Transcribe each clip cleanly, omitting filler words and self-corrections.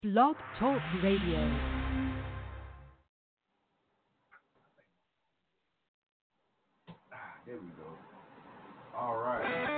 Blog Talk Radio. There we go. All right.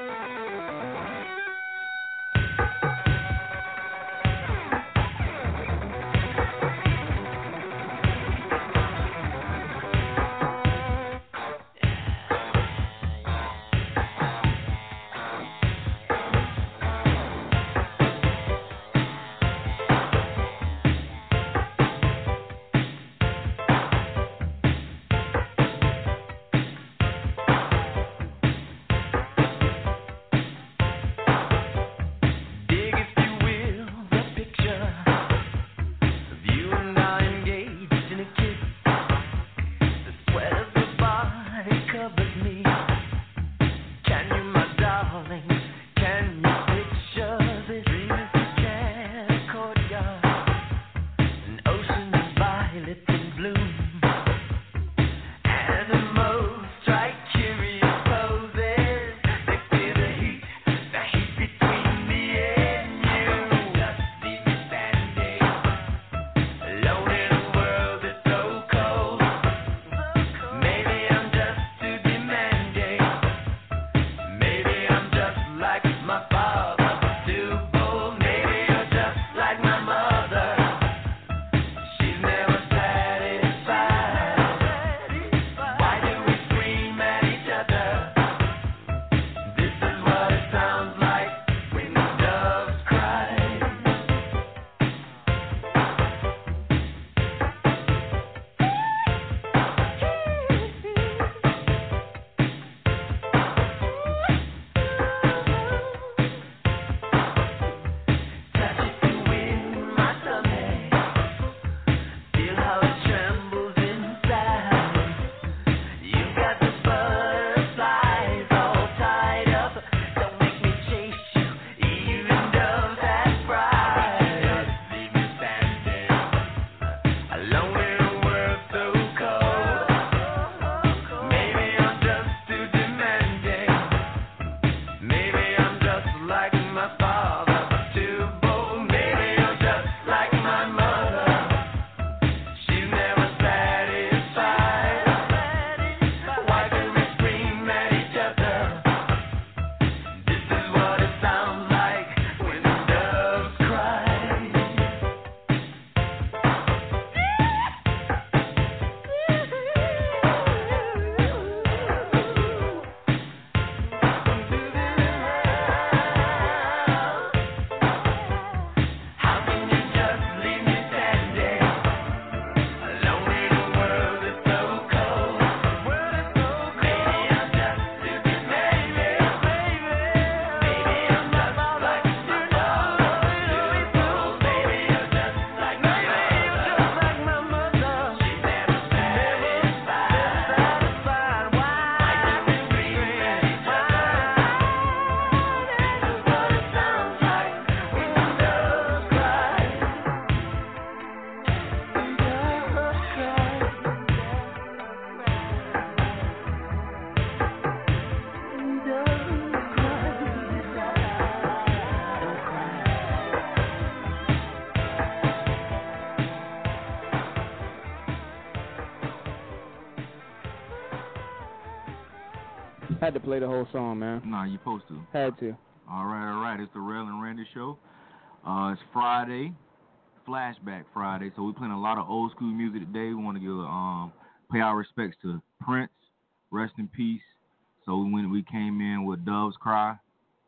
Had to play the whole song, man. Nah, you supposed to. Had to. All right. It's the Rel and Randy Show. It's Friday, Flashback Friday. So we're playing a lot of old school music today. We want to give pay our respects to Prince, rest in peace. So when we came in with Doves Cry.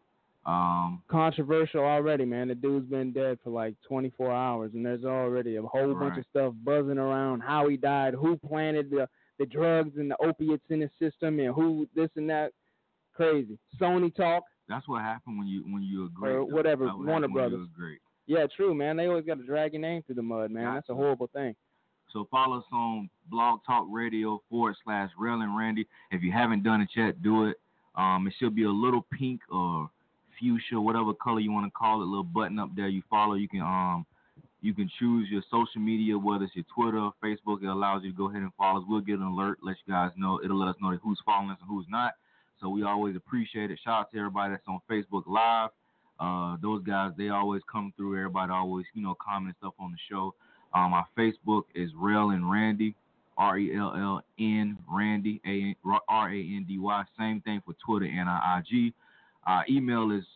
Controversial already, man. The dude's been dead for like 24 hours, and there's already a whole bunch of stuff buzzing around how he died, who planted the drugs and the opiates in his system, and who this and that. Crazy. Sony talk. That's what happened when you're a great. Or whatever, Warner Brothers. Great. Yeah, true, man. They always got to drag your name through the mud, man. That's a horrible thing. So follow us on Blog Talk Radio /Rel and Randy. If you haven't done it yet, do it. It should be a little pink or fuchsia, whatever color you want to call it, little button up there you follow. You can choose your social media, whether it's your Twitter or Facebook. It allows you to go ahead and follow us. We'll get an alert, let you guys know. It'll let us know who's following us and who's not. So we always appreciate it. Shout out to everybody that's on Facebook Live. Those guys, they always come through. Everybody always, comment stuff on the show. Our Facebook is Rel and Randy, RELLN Randy, RANDY. Same thing for Twitter and our IG. Our email is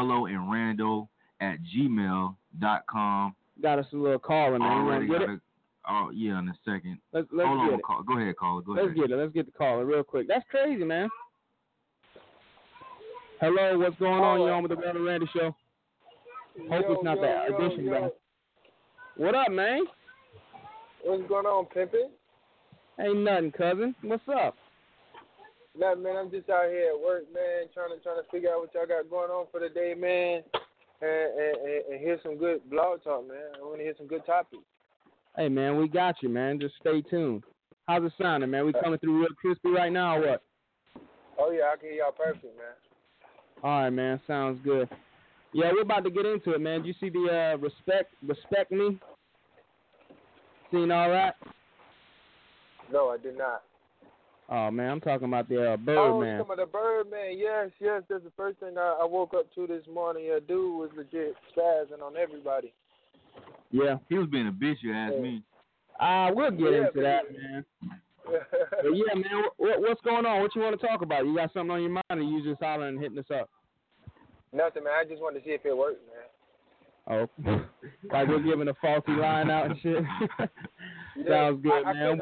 relloandrando@gmail.com. Got us a little caller, man. Already got it. Oh yeah, in a second. Let's Hold on, get it. Go ahead, caller. Go ahead. Let's get it. Let's get the caller real quick. That's crazy, man. Hello, what's going on? You on with the Rel and Randy show? Hope it's not that edition, bro. What up, man? What's going on, pimpin'? Ain't nothing, cousin. What's up? Nothing, man. I'm just out here at work, man, trying to figure out what y'all got going on for the day, man, and hear some good blog talk, man. I want to hear some good topics. Hey, man, we got you, man. Just stay tuned. How's it sounding, man? We coming through real crispy right now or what? Oh, yeah, I can hear y'all perfect, man. All right, man. Sounds good. Yeah, we're about to get into it, man. Did you see the Respect Me? Seen all that? No, I did not. Oh, man, I'm talking about the Birdman. Oh, you're talking about the Birdman. Yes. That's the first thing I woke up to this morning. Yeah, dude was legit spazzing on everybody. Yeah. He was being a bitch, you ask me. We'll get into that, man. But yeah, man, what's going on? What you want to talk about? You got something on your mind, or you just hollering and hitting us up? Nothing, man. I just wanted to see if it worked, man. Oh, like we're giving a faulty line out and shit. Sounds good, man.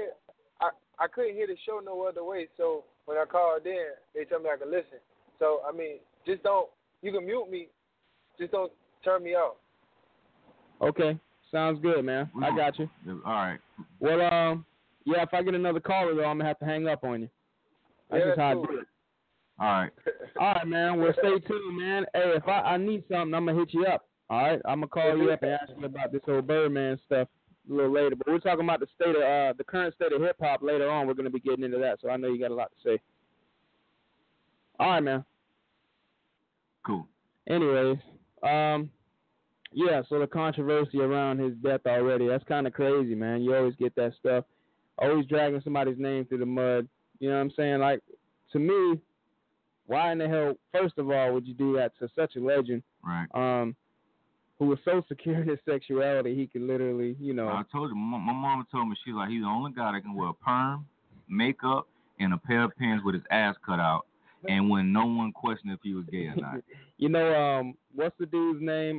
I couldn't hear the show no other way, so when I called in, they told me I could listen. So, I mean, just don't, you can mute me, just don't turn me off. Okay, sounds good, man. I got you. All right. Well, yeah, if I get another caller, though, I'm going to have to hang up on you. That's just how I do it. All right. All right, man. Well, stay tuned, man. Hey, if I need something, I'm going to hit you up. All right? I'm going to call you up and ask you about this whole Birdman stuff a little later. But we're talking about the state of the current state of hip-hop later on. We're going to be getting into that, so I know you got a lot to say. All right, man. Cool. Anyways, yeah, so the controversy around his death already, that's kind of crazy, man. You always get that stuff. Always dragging somebody's name through the mud. You know what I'm saying? Like, to me, why in the hell, first of all, would you do that to such a legend? Right. Who was so secure in his sexuality, he could literally, you know. I told you, my mama told me, she's like, he's the only guy that can wear a perm, makeup, and a pair of pants with his ass cut out, and when no one questioned if he was gay or not. You know, what's the dude's name?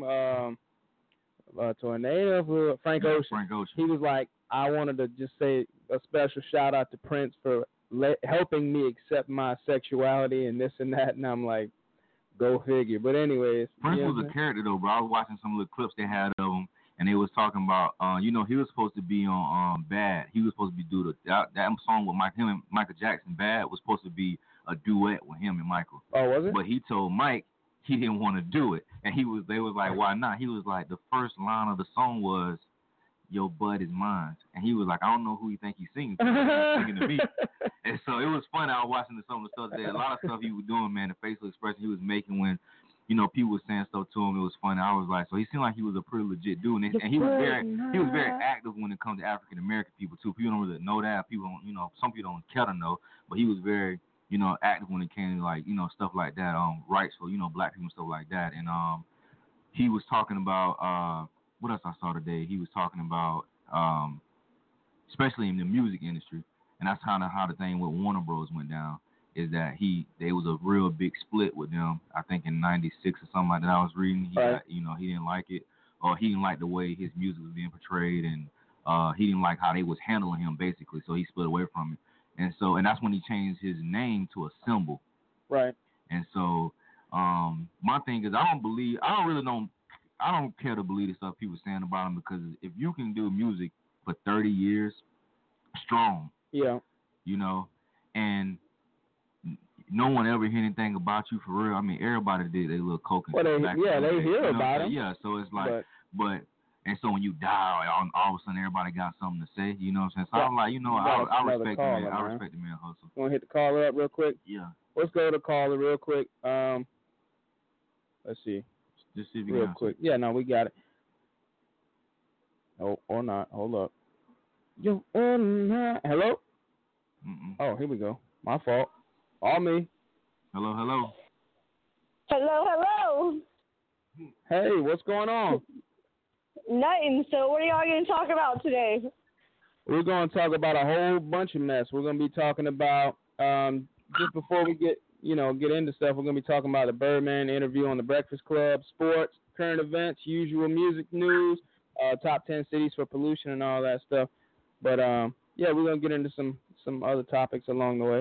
Tornado, Frank Ocean. Frank Ocean. He was like, I wanted to just say a special shout out to Prince for helping me accept my sexuality and this and that, and I'm like, go figure. But anyways, Prince was a character though, bro. I was watching some little clips they had of him, and they was talking about, he was supposed to be on Bad. He was supposed to be that song with him and Michael Jackson. Bad was supposed to be a duet with him and Michael. Oh, was it? But he told Mike he didn't want to do it, and they was like, why not? He was like, the first line of the song was, "Your butt is mine," and he was like, I don't know who you think he's singing to. Singing to me. And so it was funny. I was watching some of the stuff there. A lot of stuff he was doing, man, the facial expression he was making when, people were saying stuff to him. It was funny. I was like, so he seemed like he was a pretty legit dude, and he was very active when it comes to African American people too. People don't really know that. People don't, some people don't care to know, but he was very, active when it came to like, stuff like that, rights for, black people and stuff like that. And he was talking about what else I saw today? He was talking about, especially in the music industry, and that's kind of how the thing with Warner Bros. Went down, is that there was a real big split with them, I think in 96 or something like that I was reading. He didn't like it, or he didn't like the way his music was being portrayed, and he didn't like how they was handling him, basically, so he split away from it. And that's when he changed his name to a symbol. Right. And so my thing is, I don't care to believe the stuff people saying about him, because if you can do music for 30 years strong, yeah, and no one ever hear anything about you for real. I mean, everybody did their little coke and they hear about him. Yeah, so it's like, but and so when you die, all of a sudden everybody got something to say. You know what I'm saying? So I'm like, I respect the man. I respect the man hustle. You want to hit the caller up real quick? Yeah. Let's go to the caller real quick. Let's see. Just see if you real quick. Yeah, no, we got it. Oh, or not. Hold up. Hello? Mm-mm. Oh, here we go. My fault. All me. Hello. Hello. Hey, what's going on? Nothing. So what are y'all going to talk about today? We're going to talk about a whole bunch of mess. We're going to be talking about, just before we get into stuff, we're going to be talking about the Birdman interview on the Breakfast Club, sports, current events, usual music news, top 10 cities for pollution and all that stuff. But, yeah, we're going to get into some other topics along the way.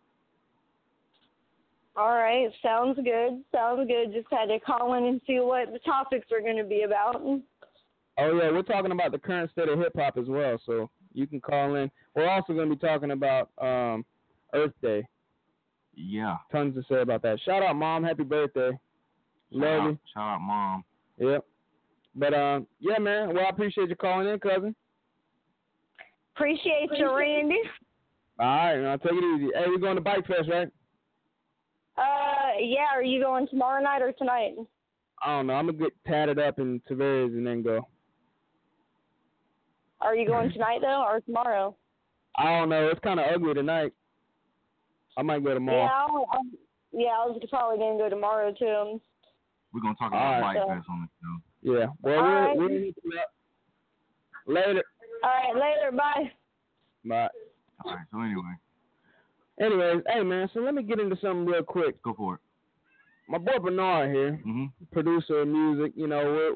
All right. Sounds good. Just had to call in and see what the topics are going to be about. Oh, yeah, we're talking about the current state of hip-hop as well, so you can call in. We're also going to be talking about Earth Day. Yeah. Tons to say about that. Shout out, Mom. Happy birthday. Love you. Shout out, Mom. Yep. But, yeah, man. Well, I appreciate you calling in, cousin. Appreciate you, Randy. All right, man. Take it easy. Hey, we're going to Bike Fest, right? Yeah. Are you going tomorrow night or tonight? I don't know. I'm going to get tatted up in Tavares and then go. Are you going tonight, though, or tomorrow? I don't know. It's kind of ugly tonight. I might go tomorrow. I was probably going to go tomorrow, too. We're going to talk about Bike Fest on the show. Yeah. Well, we'll later. All right, later. Bye. Bye. All right, so Anyways, hey, man, so let me get into something real quick. Go for it. My boy Bernard here, producer of music, we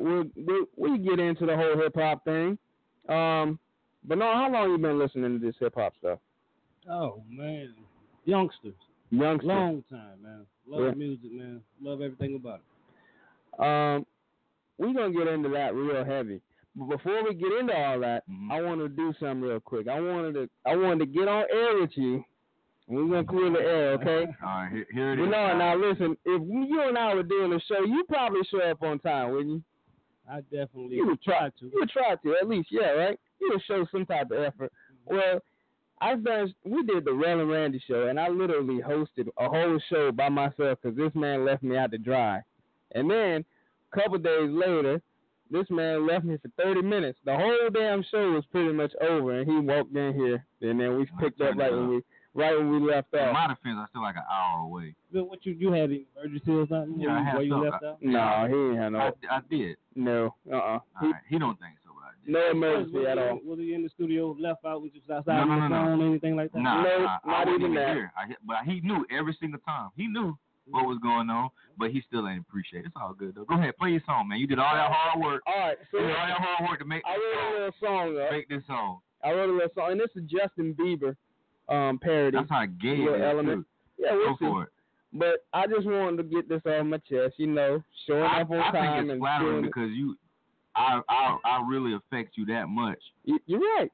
get into the whole hip-hop thing. Bernard, how long you been listening to this hip-hop stuff? Oh, man. Youngsters. Long time, man. Love music, man. Love everything about it. We're going to get into that real heavy. But before we get into all that, I want to do something real quick. I wanted to get on air with you. We're going to clear the air, okay? All right, here it is. Now listen, if you and I were doing a show, you'd probably show up on time, wouldn't you? I definitely would try to. You would try to, at least, yeah, right? You would show some type of effort. Well, we did the Rel and Randy show, and I literally hosted a whole show by myself because this man left me out to dry. And then, a couple days later, this man left me for 30 minutes. The whole damn show was pretty much over, and he walked in here, and then we picked up right when we left off. In my defense, I'm still like an hour away. What you had an emergency or something? Yeah, I had you left out? No, he ain't had no. I did. No, Right. He don't think so, but I did. No emergency at all. Was he in the studio, left out, was just outside on the phone, anything like that? No, not even that. Here. But he knew every single time. He knew what was going on, but he still ain't appreciate it. It's all good, though. Go ahead, play your song, man. You did all that hard work. All right. So you did all that hard work to make I wrote a little song, though. Make this song. I wrote a little song, and this is Justin Bieber parody. That's how gay it is, element. Too. Yeah, Go for it. But I just wanted to get this off my chest, showing up on time. I think it's and flattering because I really affect you that much. You're right.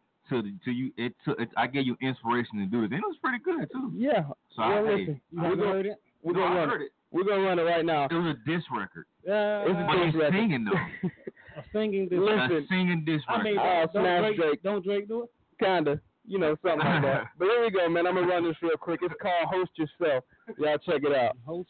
I gave you inspiration to do it. And it was pretty good too. Yeah. So listen, you heard it? We're gonna run it. We're gonna run it right now. It was a diss record. It's a diss record. Singing though. A singing diss record. A singing diss record. Don't Drake do it? Kinda. Something like that. But here we go, man. I'm gonna run this real quick. It's called Host Yourself. Y'all check it out. Host.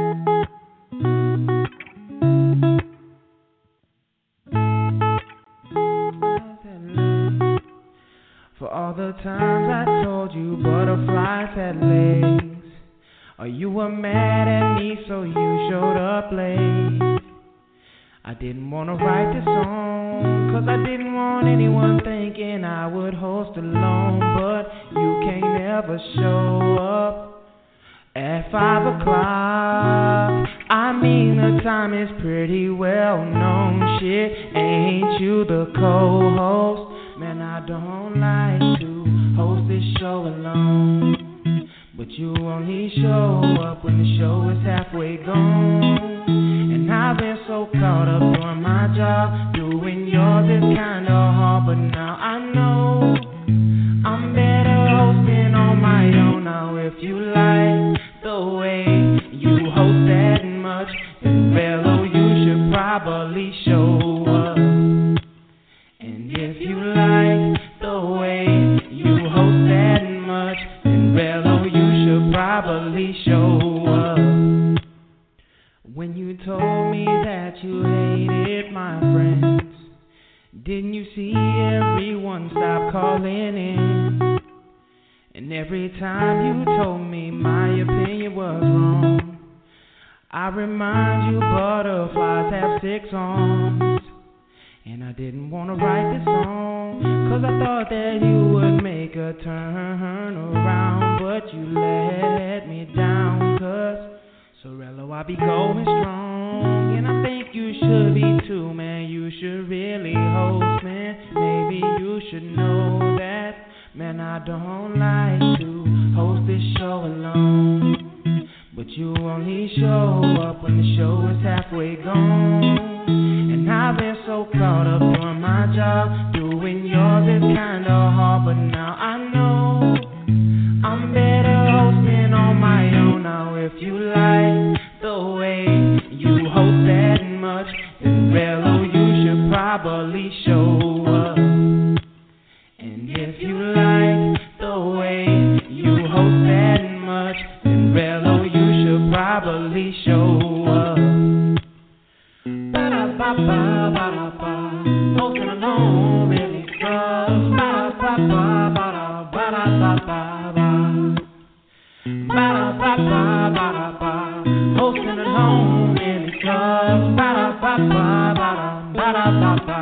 For all the times I told you butterflies had legs, or you were mad at me so you showed up late. I didn't want to write this song, cause I didn't want anyone thinking I would host alone. But you can't ever show up at 5 o'clock. I mean the time is pretty well known. Shit, ain't you the co-host? Man, I don't like to host this show alone, but you only show up when the show is halfway gone. And I've been so caught up doing my job, doing yours is kinda hard. But now I know I'm better hosting on my own. Now if you like the way you host that much, then Rello, you should probably show up. And if you like the way you host that much, then Rello, you should probably show up. When you told me that you hated my friends, didn't you see everyone stop calling in? And every time you told me my opinion was wrong, I remind you butterflies have 6 arms. And I didn't want to write this song, 'cause I thought that you would make a turn around. But you let me down, 'cause Sorello, I be going strong. And I think you should be too, man. You should really host, man. Maybe you should know that, man, I don't like to host this show alone. But you only show up when the show is halfway gone. And I've been so caught up doing my job. Doing yours is kinda hard, but now I know I'm better hosting on my own. Now if you like the way you host that much, then Rello, you should probably show up. And if you like the way you host that much, then Rello, you should probably show up. Ba-da-ba-ba-ba-da-ba, hosting alone really sucks. Ba-da-ba-ba-ba-da-ba-da-ba-ba-ba, ba-da-ba-ba-ba-da-ba, hosting alone really sucks. Ba-da-ba-ba-ba-da-ba-da-ba-ba-ba.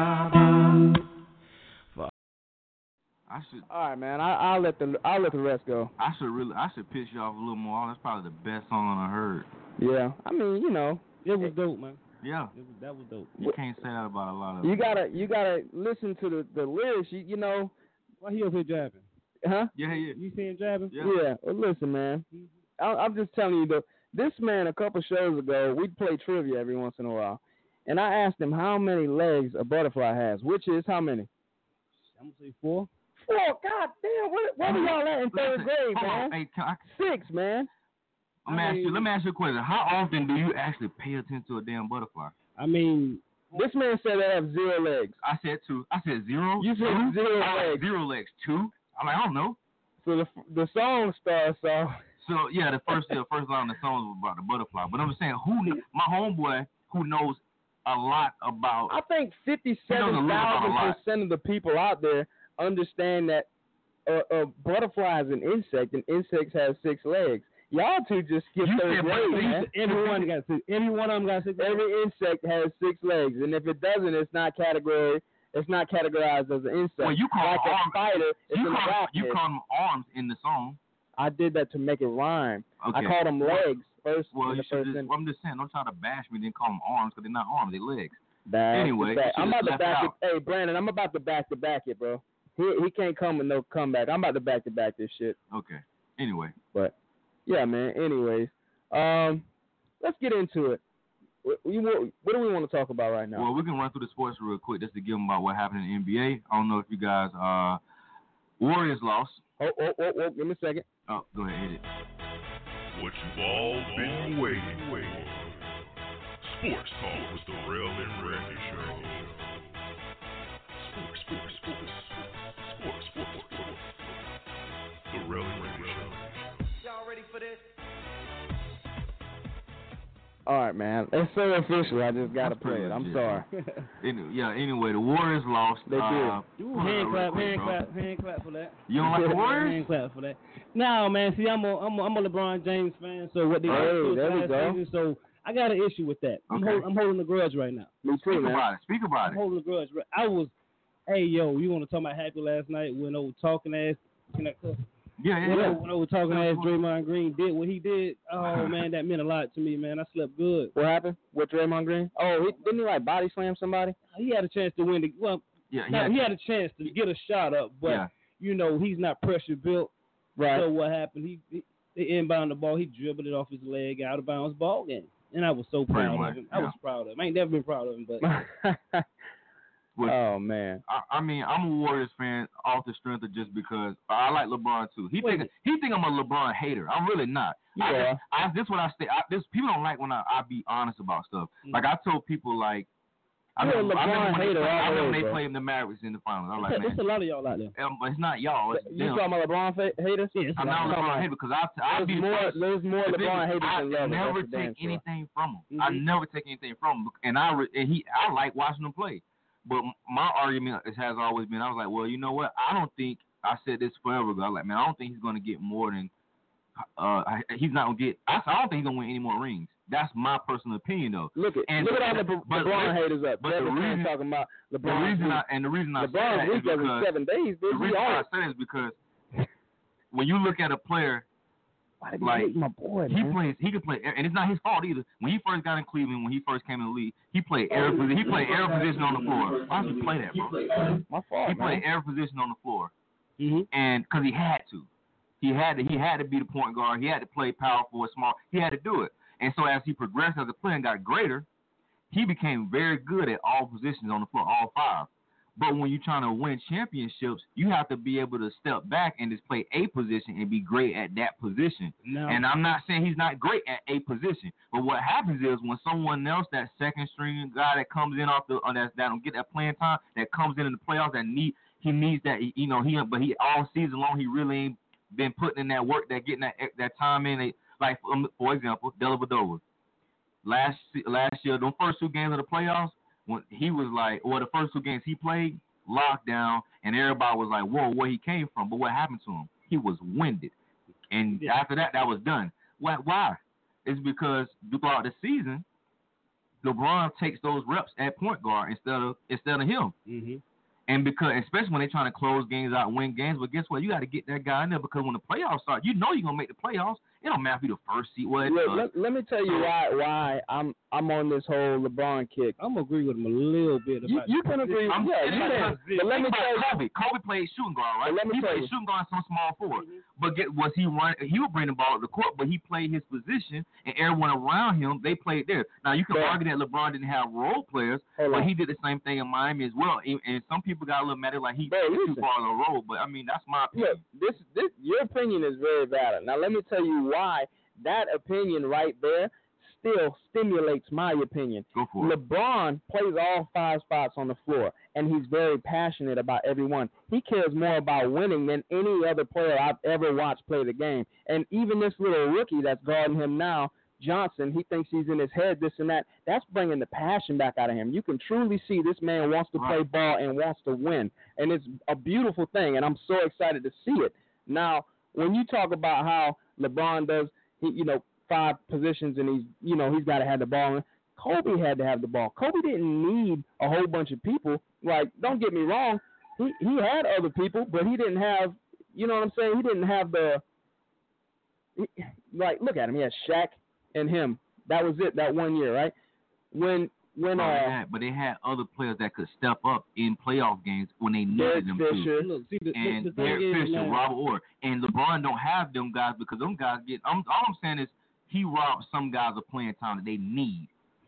All right, man. I'll let the rest go. I should piss you off a little more. That's probably the best song I heard. Yeah, I mean, you know, it was dope, man. Yeah, that was dope. You can't say that about a lot of. You gotta listen to the lyrics. You know. Why he over here jabbing? Huh? Yeah. You see him jabbing? Yeah. Well, listen, man. I'm just telling you, this man a couple shows ago, we'd play trivia every once in a while, and I asked him how many legs a butterfly has, which is how many? I'm gonna say 4. 4. God damn, where were y'all at in third grade, man? Hey, 6, man. Let me ask you a question. How often do you actually pay attention to a damn butterfly? I mean, this man said they have 0 legs. I said 2. I said 0. You said 0 legs. 0 legs. 2. I'm like, I don't know. So the song starts off. So yeah, the first line of the song was about the butterfly. But I'm saying, my homeboy who knows a lot about. I think 57,000% of the people out there understand that a butterfly is an insect, and insects have 6 legs. Y'all two just skipped third grade, man. Every one of them got 6 legs. Every insect has 6 legs, and if it doesn't, it's not categorized as an insect. Well, you call like them a arms. spider. You call them arms in the song. I did that to make it rhyme. Okay. I called them legs first. Well, I'm just saying, don't try to bash me, then call them arms, because they're not arms, they're legs. Anyway, I'm about to back it. Hey, Brandon, I'm about to back it, bro. He can't come with no comeback. I'm about to back this shit. Okay. Anyway. But yeah, man. Anyways, let's get into it. What do we want to talk about right now? Well, we can run through the sports real quick just to give them about what happened in the NBA. I don't know if you guys Warriors lost. Oh, give me a second. Oh, go ahead, hit it. What you've all been waiting for. Sports Talk with the Rel and Randy Show. Sports. The Rel and Randy Show. Y'all ready for this? All right, man. It's so official. I just gotta play it. I'm sorry. Anyway, the Warriors lost. They did. Hand clap for that. You don't like the Warriors? Hand clap for that. No, man. See, I'm a LeBron James fan, so what they there we go. Season, so I got an issue with that. I'm holding a grudge right now. Me too, man. Speak about it. I'm holding a grudge. You want to talk about happy last night when old talking ass? Can I cuss? Yeah. When old talking ass Draymond Green did what he did, oh man, that meant a lot to me, man. I slept good. What happened with Draymond Green? Oh, didn't he like body slam somebody? He had a chance to win he had a chance to get a shot up, but he's not pressure built. Right. So what happened? He inbound the ball, he dribbled it off his leg, out of bounds ball game, and I was so proud of him. I was proud of him. I ain't never been proud of him, but. Oh man! I mean, I'm a Warriors fan off the strength of just because I like LeBron too. He think I'm a LeBron hater. I'm really not. Yeah. This what I say. People don't like when I be honest about stuff. Like I told people like. I remember when they played the Mavericks in the finals. I was like, man, there's a lot of y'all out there. It's not y'all. It's you talking about LeBron haters? Yeah, I'm not a LeBron hater because there's more LeBron haters than love. I never take anything from him. I never take anything from him, and I like watching him play. But my argument has always been, I was like, well, you know what? I said this forever ago. I was like, man, I don't think he's going to get more than, he's not going to get, I don't think he's going to win any more rings. That's my personal opinion, though. Look at all the LeBron haters up. But the reason talking about LeBron. The reason I say that is because 7 days. the reason I say is because when you look at a player. Like my boy, he can play, and it's not his fault either. When he first got in Cleveland, when he first came in the league, he played every position on the floor. Why don't you play that, bro? My fault. He played every position on the floor, and because he had to. He had to be the point guard. He had to play power forward, small. He had to do it. And so as he progressed as a player and got greater, he became very good at all positions on the floor, all 5. But when you're trying to win championships, you have to be able to step back and just play a position and be great at that position. No. And I'm not saying he's not great at a position, but what happens is when someone else, that second string guy that comes in off the that don't get that playing time, that comes in the playoffs, he needs that, but he all season long he really ain't been putting in that work, that getting that time in. Like for example, Dellavedova. Last year, the first 2 games of the playoffs. When he was like, the first 2 games he played, lockdown, and everybody was like, whoa, where he came from. But what happened to him? He was winded. And after that was done. Why? It's because throughout the season, LeBron takes those reps at point guard instead of him. Mm-hmm. And because, especially when they're trying to close games out, win games, but guess what? You got to get that guy in there because when the playoffs start, you know you're going to make the playoffs. It don't matter if you're the first seed. Let me tell you why I'm on this whole LeBron kick. I'm going to agree with him a little bit. You can agree. But let me tell you. Kobe played shooting guard, right? He played shooting guard and some small forward. But was he running? He would bring the ball to the court, but he played his position, and everyone around him, they played there. Now, you can argue that LeBron didn't have role players, but he did the same thing in Miami as well. And some people got a little mad, like he too far in a role. But, I mean, that's my opinion. Look, this your opinion is very valid. Now, let me tell you why that opinion right there still stimulates my opinion. Go for it. LeBron plays all 5 spots on the floor, and he's very passionate about every one. He cares more about winning than any other player I've ever watched play the game. And even this little rookie that's guarding him now, Johnson, he thinks he's in his head, this and that. That's bringing the passion back out of him. You can truly see this man wants to play ball and wants to win. And it's a beautiful thing, and I'm so excited to see it. Now, when you talk about how LeBron does, 5 positions and he's got to have the ball. Kobe had to have the ball. Kobe didn't need a whole bunch of people. Like, don't get me wrong, he had other people, but he didn't have, you know what I'm saying? He didn't have look at him. He had Shaq and him. That was it. That 1 year, right? But they had other players that could step up in playoff games when they needed them to. Look, see, and the Derek thing Fisher, Robert Orr, and LeBron don't have them guys because them guys get. All I'm saying is he robs some guys of playing time that they need.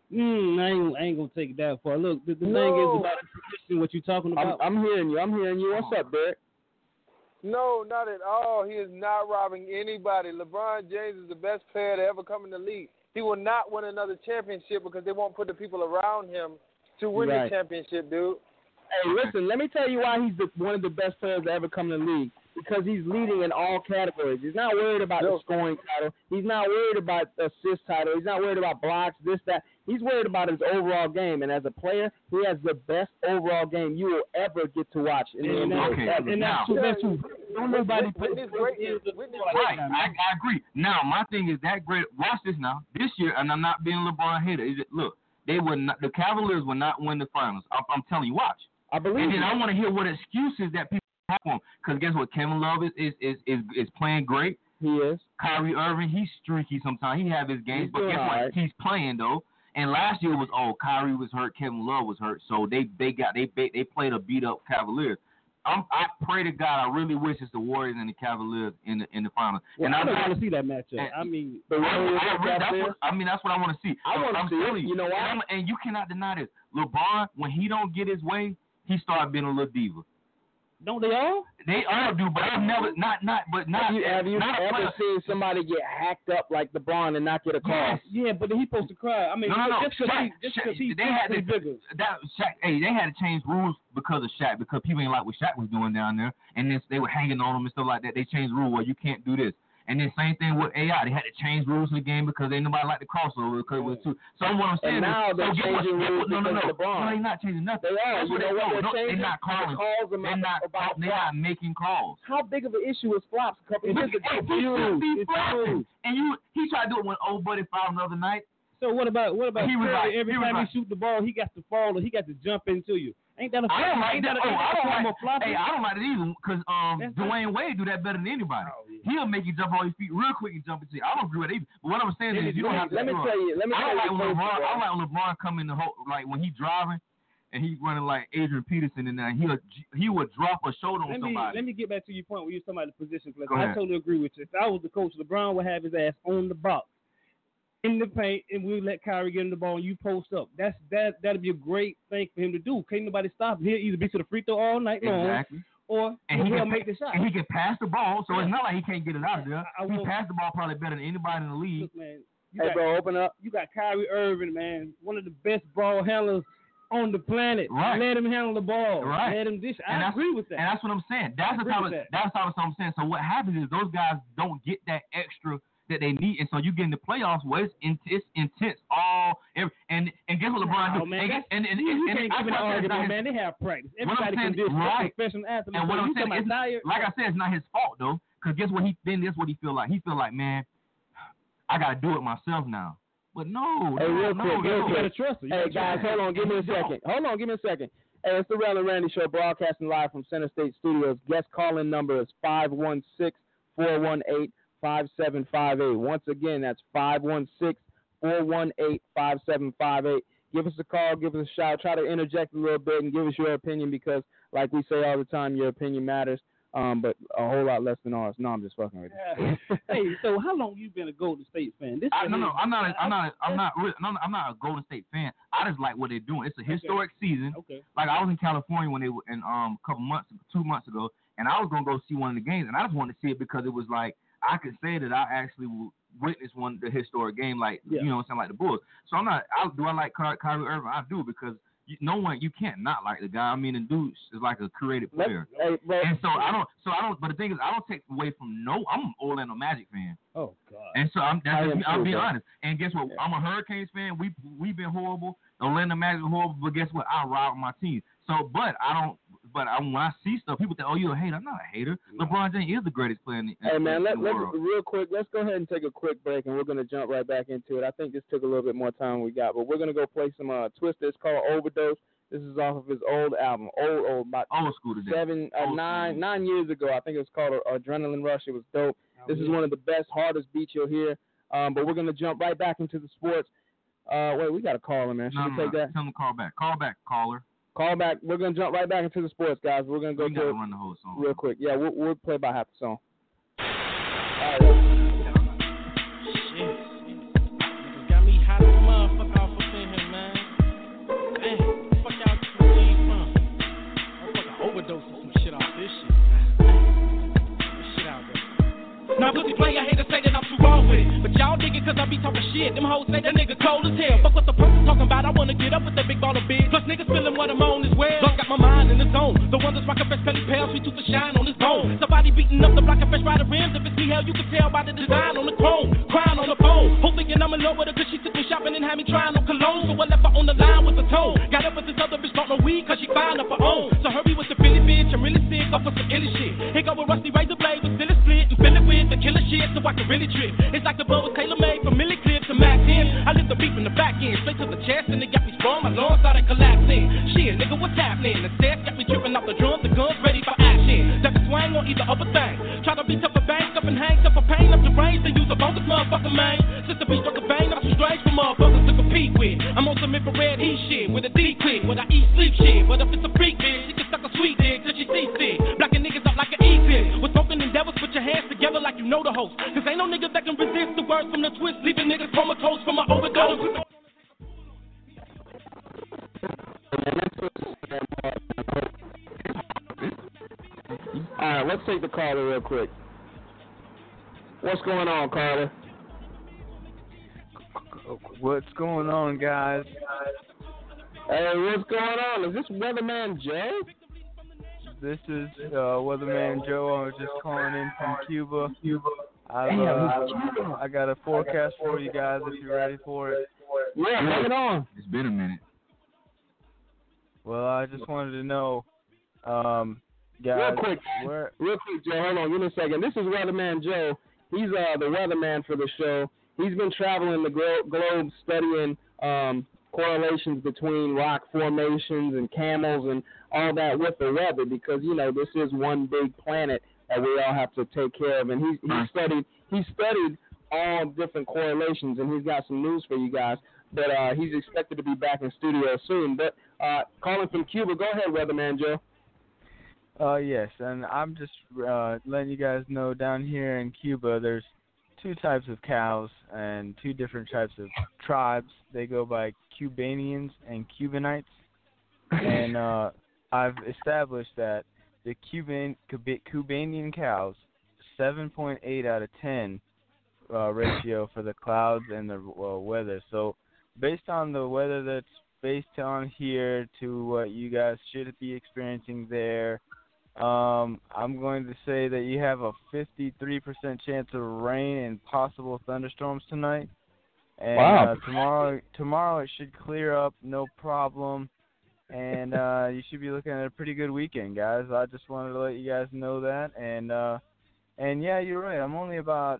I ain't gonna take it that far. Look, the thing is about the position, what you talking about. I'm hearing you. What's up, Derek? No, not at all. He is not robbing anybody. LeBron James is the best player to ever come in the league. He will not win another championship because they won't put the people around him to win the championship, dude. Hey, listen, let me tell you why he's one of the best players to ever come in the league. Because he's leading in all categories. He's not worried about the scoring title. He's not worried about the assist title. He's not worried about blocks, this, that. He's worried about his overall game. And as a player, he has the best overall game you will ever get to watch in the NBA. And that's true. Don't nobody put this right. I agree. Now, my thing is that great. Watch this now. This year, and I'm not being a LeBron hater. Look, the Cavaliers will not win the finals. I'm telling you, watch. I believe. And then I want to hear what excuses that people have on. Because guess what? Kevin Love is playing great. He is. Kyrie Irving, he's streaky sometimes. He have his games, but guess what? He's playing though. And last year was Kyrie was hurt, Kevin Love was hurt, so they played a beat up Cavaliers. I pray to God, I really wish it's the Warriors and the Cavaliers in the finals. Well, and I want to see that matchup. That's what I want to see. I want to see it. You know why? And you cannot deny this. LeBron, when he don't get his way, he started being a little diva. Don't they all? They all do, but I've never not. Have you ever seen somebody get hacked up like LeBron and not get a call? Yeah, but he's supposed to cry. I mean, no. Just because he's they had bigger. They had to change rules because of Shaq, because people ain't like what Shaq was doing down there, and they were hanging on him and stuff like that. They changed the rule where you can't do this. And then same thing with AI. They had to change rules in the game because ain't nobody like the crossover because it was too. So what I'm saying now they're changing rules because of LeBron. No, they're not changing nothing. They are. That's what they're not calling. They're not making calls. How big of an issue was flops a couple of years ago? It's huge. And he tried to do it when old buddy fouled the other night. So what about Curry? Every time he shoot the ball, he got to fall or he got to jump into you. Ain't that a I don't like that. I don't like it either because Dwayne Wade do that better than anybody. Oh, yeah. He'll make you jump on your feet real quick and jump into you. I don't agree with it either. But what I'm saying is you don't have to. Let me tell you. I like when LeBron come in the whole, like when he driving and he running like Adrian Peterson and he would drop a shoulder on somebody. Let me get back to your point where you're talking about the position play. I totally agree with you. If I was the coach, LeBron would have his ass on the box in the paint, and we'll let Kyrie get him the ball and you post up. That'd be a great thing for him to do. Can't nobody stop him. He'll either be to the free throw all night long, or he'll make the shot. And he can pass the ball, so it's not like he can't get it out of there. He passed the ball probably better than anybody in the league. Look, man, bro, open up. You got Kyrie Irving, man, one of the best ball handlers on the planet. Right. Let him handle the ball. Right. Let him dish. I agree with that. And that's what I'm saying. That's what I'm saying. So what happens is those guys don't get that extra that they need, and so you get in the playoffs where it's intense and guess what LeBron do? Man, you can't give an argument, man. They have practice. Everybody can do it. Professional athlete. And what I'm saying is, like I said, it's not his fault though, because guess what? That's what he feel like. He feel like, man, I gotta do it myself now. But no, real quick. You gotta trust him. Hey guys, hold on, give me a second. Hey, it's the Rel and Randy Show, broadcasting live from Center State Studios. Guest calling number is 516-418-5758. Once again, that's 516-418-5758. Give us a call, give us a shout. Try to interject a little bit and give us your opinion because, like we say all the time, your opinion matters. But a whole lot less than ours. No, I'm just fucking with you. Hey, so how long you been a Golden State fan? I'm not a Golden State fan. I just like what they're doing. It's a historic season. Okay. Like I was in California when they were in two months ago, and I was gonna go see one of the games, and I just wanted to see it because it was like I could say that I actually witnessed the historic game, like you know what I'm saying, like the Bulls. So do I like Kyrie Irving? I do because. You can't not like the guy. I mean, the dude is like a creative player. And so I don't. But the thing is, I don't take away from I'm an Orlando Magic fan. Oh God. And so I'll be honest. And guess what? I'm a Hurricanes fan. We've been horrible. Orlando Magic are horrible. But guess what? I ride with my team. So, when I see stuff, people think, "Oh, you're a hater." I'm not a hater. No. LeBron James is the greatest player in the world. Real quick, let's go ahead and take a quick break, and we're going to jump right back into it. I think this took a little bit more time than we got, but we're going to go play some Twista. It's called Overdose. This is off of his old album, about old school today. 9 years ago. I think it was called Adrenaline Rush. It was dope. This is one of the best, hardest beats you'll hear. But we're going to jump right back into the sports. Wait, we got to call him, man. Should we take that? Tell him to call back. Call back, caller. Call back. We're going to jump right back into the sports, guys. We're going to go to run the whole song real quick. Yeah, we'll play about half the song. Shit. Niggas got me hot as a motherfucker off up in here, man. Hey, fuck y'all where you from? Motherfucker overdose of some shit off this shit. This shit out there. Now, pussy player, I hate to say that I'm too wrong with it. But y'all dig it cause I be talking shit. Them hoes say that nigga cold as hell. Fuck what the person talking about. I wanna get up with that big ball of big. Plus niggas feeling what I'm on as well. Plus got my mind in the zone. The one that's rockin' fresh pelly pale, sweet tooth to shine on his bone. Somebody beating up the block of fresh rider rims. If it's hell, you can tell by the design on the chrome. Crying on the phone. Whole thinking I'm in love with her cause she took me shopping and had me trying on cologne. So I left her on the line with the tone. Got up with this other bitch, bought no weed cause she fine up her own. So hurry with the Philly bitch, I'm really sick off of some illy shit. Here go with rusty razor blade with still a split. And fill it with the killer shit so I can really trip. It's like the blow was tailor-made from Millie Clips to Mac 10. I lift the beat from the back end, straight to the chest, and it got me sprung. My lungs started collapsing. Shit, nigga, what's happening? The test got me tripping off the drums, the guns ready for action. Duck and swing on either upper thing. Try to be tough for bang, up and hang, tough for pain, up the range, they use a bogus motherfucker, man. Since the beat struck a bang, I'm too strange for motherfuckers to compete with. I'm on some infrared heat shit, with a D click, with I eat sleep shit. But if it's a freak bitch, she can suck a sweet dick till she see sick. Blacking niggas up like an E-tip. With smoking endeavors, put your hands together like you know the host. Cause ain't no nigga that can resist the words from the twist, leaving niggas comatose from my overdose. Alright, let's take the caller real quick. What's going on, caller? What's going on, guys? Hey, what's going on? Is this Weatherman Joe? This is Weatherman Joe. I was just calling in from Cuba. I got a forecast for you guys if you're ready for it. Yeah, bring it on. It's been a minute. Well, I just wanted to know, guys. Real quick, Joe. Hold on, give me a second. This is Weatherman Joe. He's the weatherman for the show. he's been traveling the globe studying correlations between rock formations and camels and all that with the weather, because this is one big planet that we all have to take care of. And he studied all different correlations, and he's got some news for you guys. But he's expected to be back in studio soon. But calling from Cuba, go ahead, Weatherman Joe. Yes, and I'm just letting you guys know down here in Cuba, there's 2 types of cows and 2 different types of tribes. They go by Cubanians and Cubanites. And I've established that the Cubanian cows, 7.8 out of 10 ratio for the clouds and the weather. So based on the weather that's based on here to what you guys should be experiencing there, I'm going to say that you have a 53% chance of rain and possible thunderstorms tonight. And wow. Tomorrow it should clear up, no problem. And you should be looking at a pretty good weekend, guys. I just wanted to let you guys know that. And yeah, you're right. I'm only about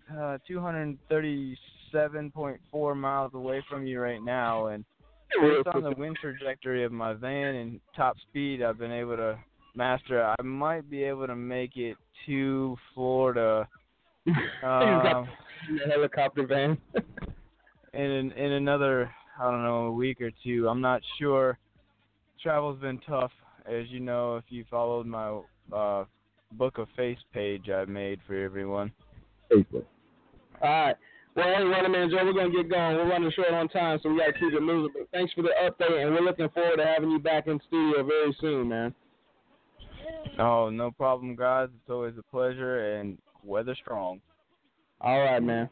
237.4 miles away from you right now. And based on the wind trajectory of my van and top speed I've been able to master, I might be able to make it to Florida. You got a helicopter van. in another, I don't know, a week or 2. I'm not sure. Travel's been tough, as you know, if you followed my Book of Face page I made for everyone. Facebook. All right. Well, hey, Weatherman Joe, we're going to get going. We're running short on time, so we got to keep it moving. But thanks for the update, and we're looking forward to having you back in studio very soon, man. Oh, no problem, guys. It's always a pleasure, and weather strong. All right, man.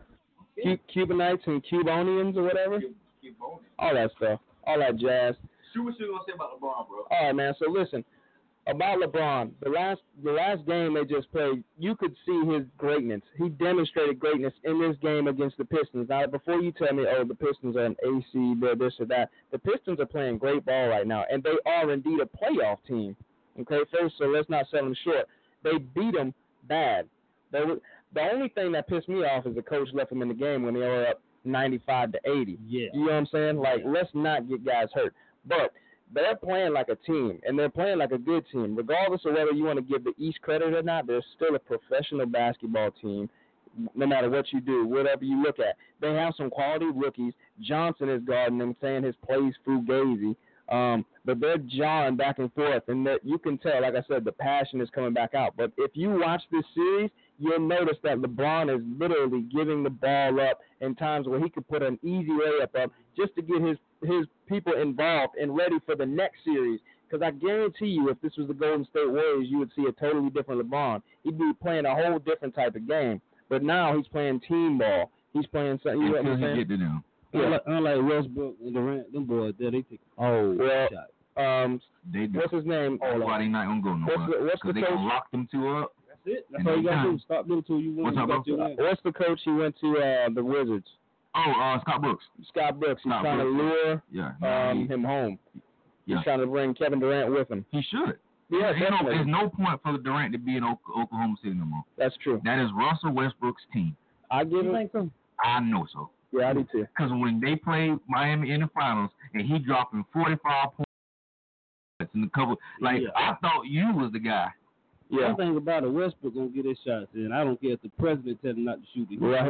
Cubanites and Cubonians or whatever? All that stuff. All that jazz. Shoot what you going to say about LeBron, bro. All right, man. So, listen. About LeBron, the last game they just played, you could see his greatness. He demonstrated greatness in this game against the Pistons. Now, before you tell me, the Pistons are an AC, they're this or that, the Pistons are playing great ball right now, and they are indeed a playoff team. Okay, first, so let's not sell them short. They beat them bad. The only thing that pissed me off is the coach left them in the game when they were up 95-80. Yeah. You know what I'm saying? Like, let's not get guys hurt. But they're playing like a team, and they're playing like a good team. Regardless of whether you want to give the East credit or not, they're still a professional basketball team, no matter what you do, whatever you look at. They have some quality rookies. Johnson is guarding them, saying his play's fugazi. But they're jawing back and forth, and that you can tell, like I said, the passion is coming back out. But if you watch this series, you'll notice that LeBron is literally giving the ball up in times where he could put an easy layup up just to get his people involved and ready for the next series. Because I guarantee you, if this was the Golden State Warriors, you would see a totally different LeBron. He'd be playing a whole different type of game. But now he's playing team ball. He's playing something. You know what I'm saying? Yeah. Unlike Westbrook and Durant, them boys there, they take shot. They do. What's his name? That's why they not gonna go nowhere. Because they gonna lock them two up. That's it. That's all you gotta do. Stop them two. You win. What's the coach he went to the Wizards? Scott Brooks. Scott Brooks. He's trying to lure him home. Yeah. He's trying to bring Kevin Durant with him. He should. Yeah, there's no point for Durant to be in Oklahoma City no more. That's true. That is Russell Westbrook's team. I give think so. I know so. Yeah, I do too. Because when they played Miami in the finals and he dropping 45 points in the cover, I thought you was the guy. Yeah. One thing about it, Westbrook gonna get his shots in. I don't care if the president tells him not to shoot. Right.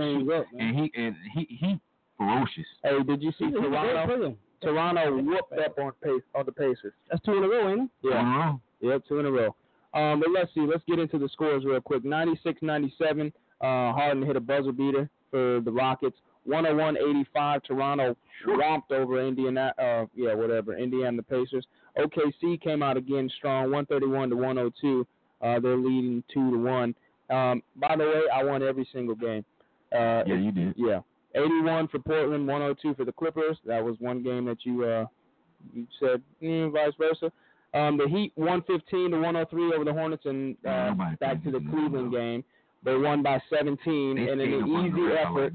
And he ferocious. Hey, did you see Toronto? Toronto whooped up on the Pacers. That's 2 in a row, ain't it? Yeah. Yep, 2 in a row. But let's see. Let's get into the scores real quick. 96-97. Harden hit a buzzer beater for the Rockets. 101-85. Toronto romped over Indiana the Pacers. OKC came out again strong, 131-102. They're leading 2-1. By the way, I won every single game. You did. Yeah. 81 for Portland, 102 for the Clippers. That was one game that you said vice versa. The Heat 115-103 over the Hornets, and back to the Cleveland game. They won by 17, and in an easy effort,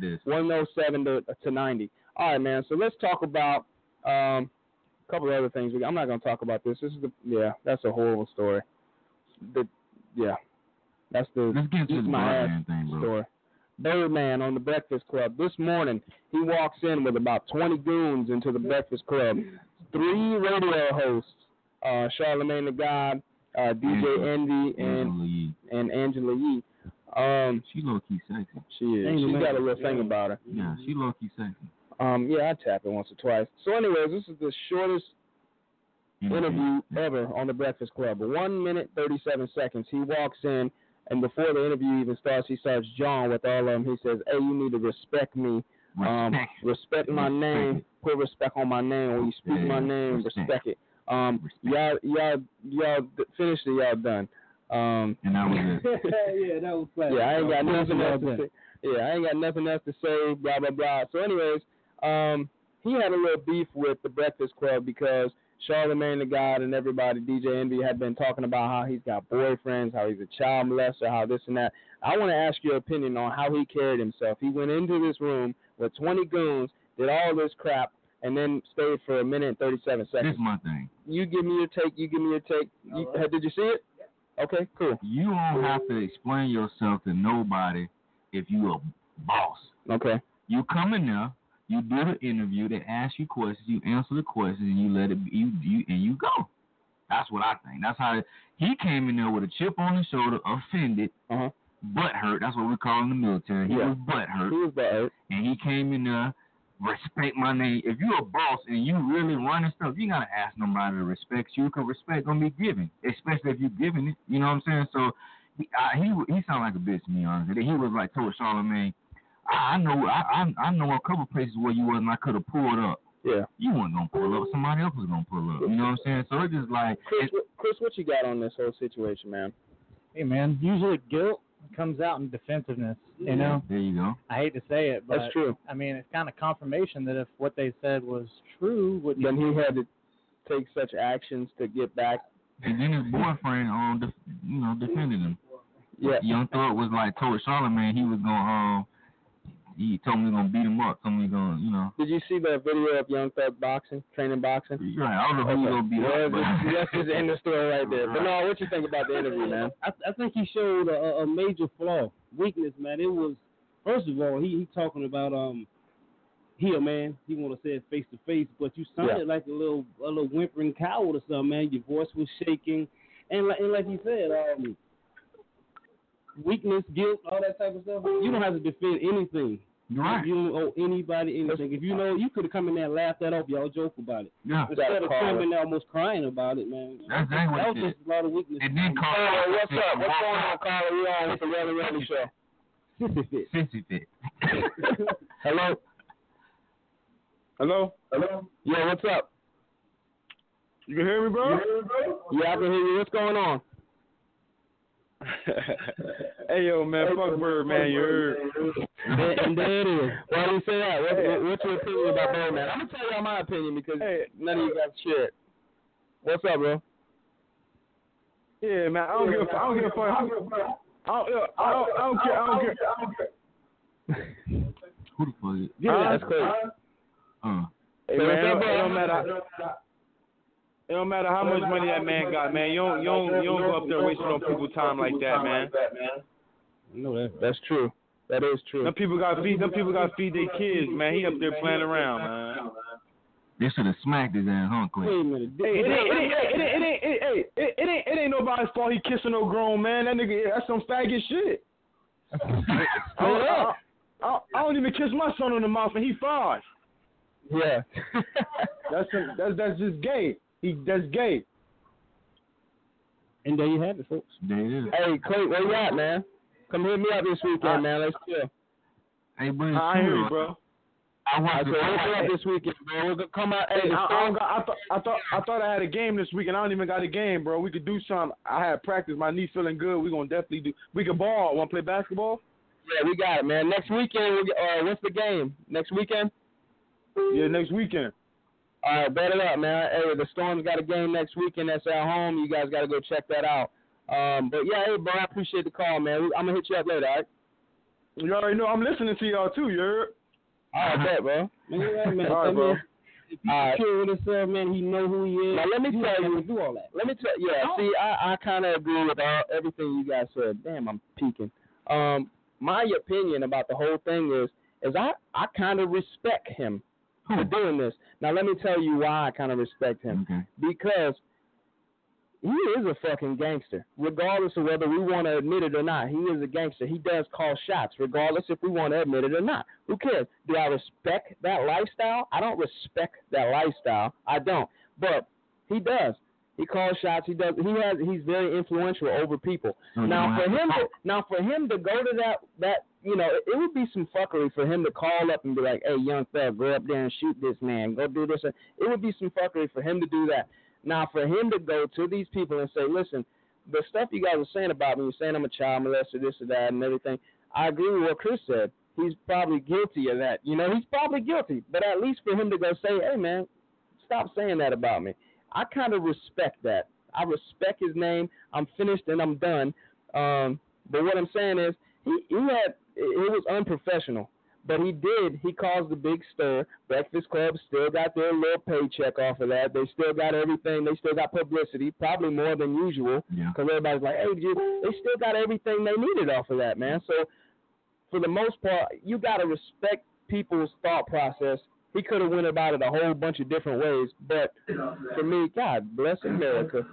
107-90. All right, man. So let's talk about a couple of other things. I'm not going to talk about this. That's a horrible story. That's the let's get into the Broadband thing, bro. Story. Birdman on the Breakfast Club. This morning, he walks in with about 20 goons into the Breakfast Club. 3 radio hosts, Charlamagne the God, DJ Envy, and Angela Yee. She low-key sexy. She is. She got a little thing about her. Yeah, she low-key sexy. Yeah, I tap it once or twice. So anyways, this is the shortest interview ever on the Breakfast Club. 1 minute, 37 seconds. He walks in, and before the interview even starts, he starts jawing with all of them. He says, hey, you need to respect me. Respect my name. Put respect on my name. When you speak my name, respect it. Y'all finished it. Y'all done. And that was it. Yeah, that was flat. Yeah, I ain't got nothing else to say. Yeah, I ain't got nothing else to say. Blah blah blah. So, anyways, he had a little beef with the Breakfast Club because Charlamagne the God and everybody, DJ Envy, had been talking about how he's got boyfriends, how he's a child molester, how this and that. I want to ask your opinion on how he carried himself. He went into this room with 20 goons, did all this crap, and then stayed for 1 minute and 37 seconds. This is my thing. You give me your take. You give me your take. Did you see it? Okay, cool. You don't have to explain yourself to nobody if you a boss. Okay. You come in there, you do the interview, they ask you questions, you answer the questions, and you let it be, and you go. That's what I think. That's how he came in there with a chip on his shoulder, offended, butt hurt. That's what we call in the military. He was butt hurt. He was butt hurt. And he came in there, respect my name. If you're a boss and you really running stuff, you gotta ask nobody to respect you, because respect gonna be given, especially if you're giving it. You know what I'm saying? So he sounded like a bitch to me, honestly. He was like, told Charlamagne, I know a couple places where you was and I could have pulled up. Yeah. You weren't gonna pull up. Somebody else was gonna pull up. You know what I'm saying? So it's just like Chris, what you got on this whole situation, man? Hey, man. Usually guilt comes out in defensiveness. You know. There you go. I hate to say it, but that's true. I mean, it's kind of confirmation that if what they said was true, then he had to take such actions to get back. And then his boyfriend, defended him. Yeah. Young Thug was like told Charlamagne he was gonna he told me gonna beat him up. Told me gonna, Did you see the video of Young Thug training boxing? Right. I don't know who gonna beat up. That's just in the story right there. But no, what you think about the interview, man? I think he showed a major flaw, weakness, man. It was, first of all, he talking about he a man. He want to say it face to face, but you sounded like a little whimpering coward or something, man. Your voice was shaking, and like you said, weakness, guilt, all that type of stuff. You don't have to defend anything. Right. You don't owe anybody anything. If you know, you could have come in there and laughed that off. Y'all joke about it. Yeah. Instead of coming there almost crying about it, man. That's exactly that what was just a lot of weakness. And then Carla, what's up? What's going on, Carla? We on with the Relly Randy Show. Sissy fit. Hello? Hello? Yeah, what's up? You can hear me, bro? Yeah, I can hear you. What's going on? Hey, yo, man, fuck Bird, man, you heard. And there it is. Why do you say that? What's your opinion about Birdman? I'm going to tell y'all my opinion because none of you guys share it. What's up, bro? Yeah, man, I don't give a fuck. I don't care. Who the fuck is it? Yeah, that's crazy. Hey, man, it don't matter how much money that man got, man. You don't go up there wasting on people's time like that, man. No, that's true. That is true. Some people got to feed their kids, man. He up there playing around, man. They should have smacked his ass, huh, Clay? Wait a minute. It ain't nobody's fault he kissing no grown man. That nigga, that's some faggot shit. I don't even kiss my son on the mouth, and he 5. Yeah. That's just gay. That's gay. And there you have it, folks. There it is. Hey, Clay, where you at, man? Come hit me up this weekend, man. Let's chill. Hey, but I hear you, bro. I want to hit up this weekend, bro. We're gonna come out. Hey, I thought I had a game this weekend. I don't even got a game, bro. We could do something. I had practice. My knee feeling good. We're gonna definitely do. We can ball. Want to play basketball? Yeah, we got it, man. Next weekend, what's the game? Next weekend? Yeah, next weekend. All right, bet it up, man. Hey, the Storm's got a game next weekend that's at home. You guys got to go check that out. But, yeah, hey, bro, I appreciate the call, man. I'm going to hit you up later, all right? You already know I'm listening to y'all, too, you heard? All right, bet, bro. Man, all right, bro. If he's secure with himself, man, he know who he is. Now, let me tell you. Do all that. Let me tell you. Yeah, see, I kind of agree with everything you guys said. Damn, I'm peeking. my opinion about the whole thing is I kind of respect him for doing this. Now, let me tell you why I kind of respect him. Okay. Because he is a fucking gangster, regardless of whether we want to admit it or not. He is a gangster. He does call shots, regardless if we want to admit it or not. Who cares? Do I respect that lifestyle? I don't respect that lifestyle. I don't. But he does. He calls shots. He does. He's very influential over people. Now for him to go to that it would be some fuckery for him to call up and be like, "Hey, young thug, go up there and shoot this man. Go do this." It would be some fuckery for him to do that. Now, for him to go to these people and say, "Listen, the stuff you guys are saying about me, you're saying I'm a child molester, this or that, and everything." I agree with what Chris said. He's probably guilty of that. He's probably guilty. But at least for him to go say, "Hey, man, stop saying that about me," I kind of respect that. I respect his name. I'm finished and I'm done. But what I'm saying is, it was unprofessional. But he caused a big stir. Breakfast Club still got their little paycheck off of that. They still got everything. They still got publicity, probably more than usual. Because everybody's like, "Hey, they still got everything they needed off of that, man." So, for the most part, you got to respect people's thought process. He could have went about it a whole bunch of different ways. But for me, God bless America.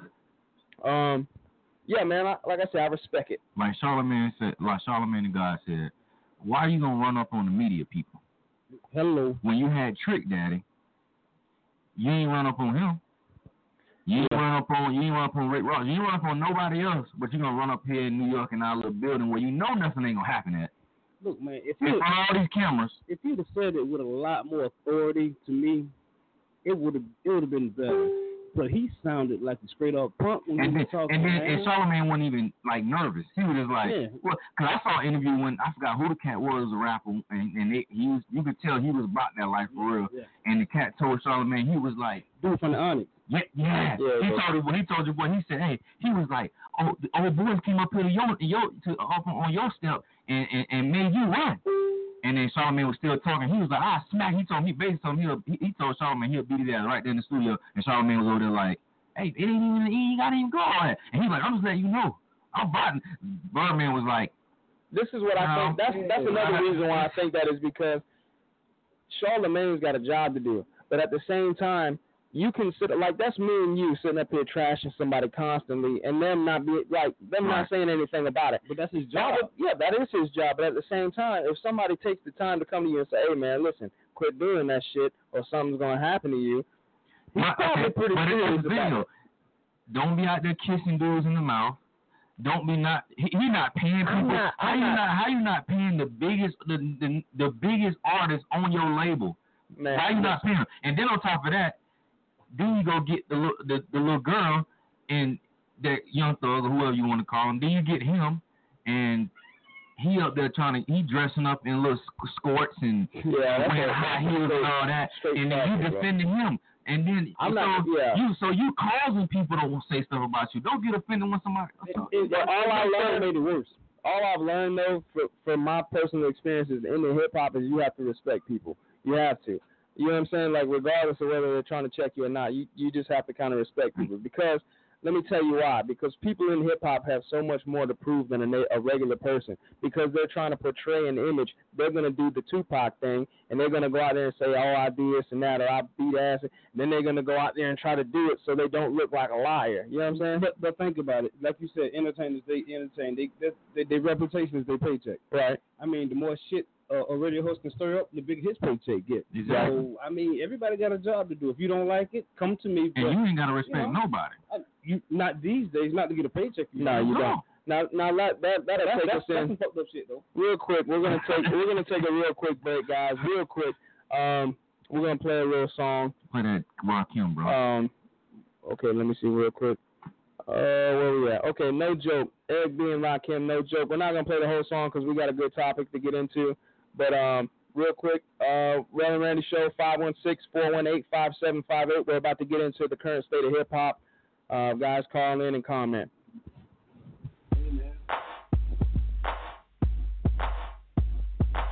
Yeah, man, like I said, I respect it. Like Charlamagne the God said, why are you going to run up on the media people? Hello. When you had Trick Daddy, you ain't run up on him. You ain't run up on Rick Ross. You ain't run up on nobody else, but you're going to run up here in New York in our little building where you know nothing ain't going to happen at. Look, man, if all these cameras. If you'd have said it with a lot more authority to me, it would have been better. But he sounded like a straight up punk when he was talking. And Charlamagne wasn't even like nervous. He was just like, well, because I saw an interview when I forgot who the cat was, a rapper, and you could tell he was about that life for real. Yeah. And the cat told Charlamagne, he was like, dude from the Onyx. Yeah. He told you what he said. Hey, he was like, oh, the old boys came up here on your step and made you run. And then Charlamagne was still talking. He was like, smack. He told Charlamagne he'll beat his ass right there in the studio. And Charlamagne was over there like, hey, you ain't got to even go all that. And he's like, I'm just letting you know, I'm fighting. Birdman was like, this is what I think. That's another reason why I think that is because Charlamagne's got a job to do. But at the same time, you can sit like that's me and you sitting up here trashing somebody constantly, and them not not saying anything about it. But that's his job. That is his job. But at the same time, if somebody takes the time to come to you and say, "Hey, man, listen, quit doing that shit, or something's gonna happen to you," he's probably pretty serious about it. Don't be out there kissing dudes in the mouth. Don't be not. He not paying people. How you not paying the biggest artist on your label? Man, how you not paying him? And then on top of that, then you go get the little girl and that young thug or whoever you want to call him. Then you get him, and he up there he dressing up in little skirts and wearing high heels and all that, and then you defending him. And then you causing people to say stuff about you. Don't get offended when somebody. All I learned made it worse. All I've learned though, from my personal experiences in the hip hop, is you have to respect people. You have to. You know what I'm saying? Like, regardless of whether they're trying to check you or not, you just have to kind of respect people. Because, let me tell you why. Because people in hip-hop have so much more to prove than a regular person. Because they're trying to portray an image. They're going to do the Tupac thing, and they're going to go out there and say, oh, I do this and that, or I beat ass. And then they're going to go out there and try to do it so they don't look like a liar. You know what I'm saying? But think about it. Like you said, entertainers, they entertain. Their reputation is their paycheck. Right. I mean, the more shit a radio host can stir up, the bigger his paycheck get. Exactly. So, I mean, everybody got a job to do. If you don't like it, come to me. And you ain't got to respect nobody. Not these days, not to get a paycheck. No, you don't. Now that'll take us in. That's fucked up shit, though. Real quick, we're gonna take a real quick break, guys. Real quick, we're gonna play a real song. Play that Rakim, bro. Okay, let me see real quick. Where we at? Okay, No Joke. Eric B and Rakim, No Joke. We're not gonna play the whole song because we got a good topic to get into. But real quick, Rel and Randy Show, 516-418-5758. We're about to get into the current state of hip hop. Guys, call in and comment.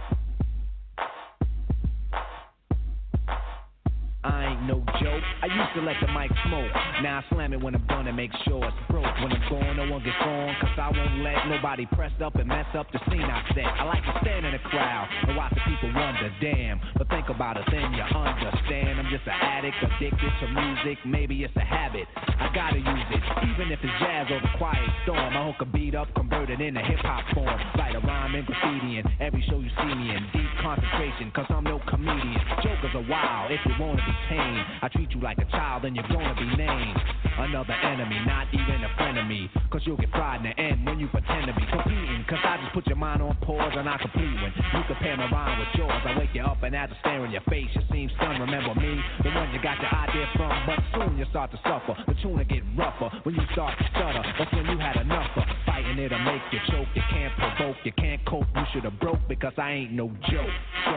I ain't no joke. I used to let the mic smoke. Now I slam it when I'm done and make sure it's broke. When I'm gone, no one gets on, cause I won't let nobody press up and mess up the scene I set. I like to stand in the crowd and watch the people wonder, damn. But think about it, then you understand. I'm just an addict, addicted to music. Maybe it's a habit, I gotta use it. Even if it's jazz or the quiet storm, I hook a beat up, convert it into hip-hop form. Write a rhyme and graffiti in every show you see me in. Deep concentration, cause I'm no comedian. Jokers are wild, if you wanna be tame. I treat you like a child and you're gonna be named another enemy, not even a friend of me. Cause you'll get fried in the end when you pretend to be competing. Cause I just put your mind on pause and I complete when you compare my rhyme with yours. I wake you up and as I stare in your face, you seem stunned. Remember me, the one you got your idea from. But soon you start to suffer, the tune will get rougher when you start to stutter. That's when you had enough of fighting it'll make you choke. You can't provoke, you can't cope, you should have broke because I ain't no joke.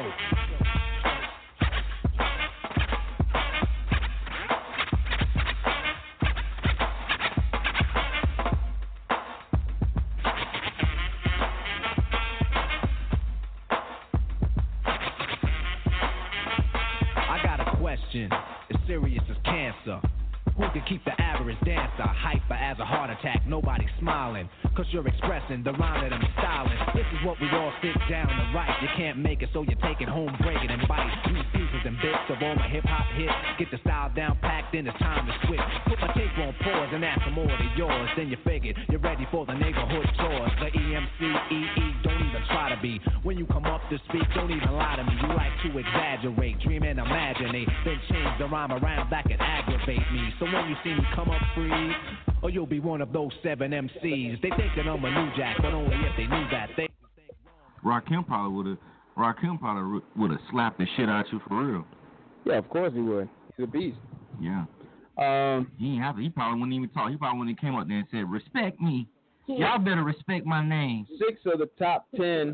As serious as cancer. Who can keep the average dancer hyper as a heart attack? Nobody's smiling, cause you're expressing the rhyme that I'm styling. This is what we all sit down to write. You can't make it, so you take it home, break it and bite. Use pieces and bits of all my hip-hop hits. Get the style down packed, then it's time to switch. Put my tape on pause and add some more to yours. Then you figured you're ready for the neighborhood tours. The EMC, don't even try to be. When you come up to speak, don't even lie to me. You like to exaggerate, dream and imaginate. Then change the rhyme around, that can aggravate me. So when you see me come up free, or you'll be one of those 7 MCs. They think that I'm a new jack, but only if they knew that. Rakim probably would have slapped the shit out you for real. Yeah, of course he would. He's a beast. Yeah. He probably wouldn't even talk. He probably wouldn't have came up there and said, "Respect me. Y'all better respect my name." 6 of the top 10.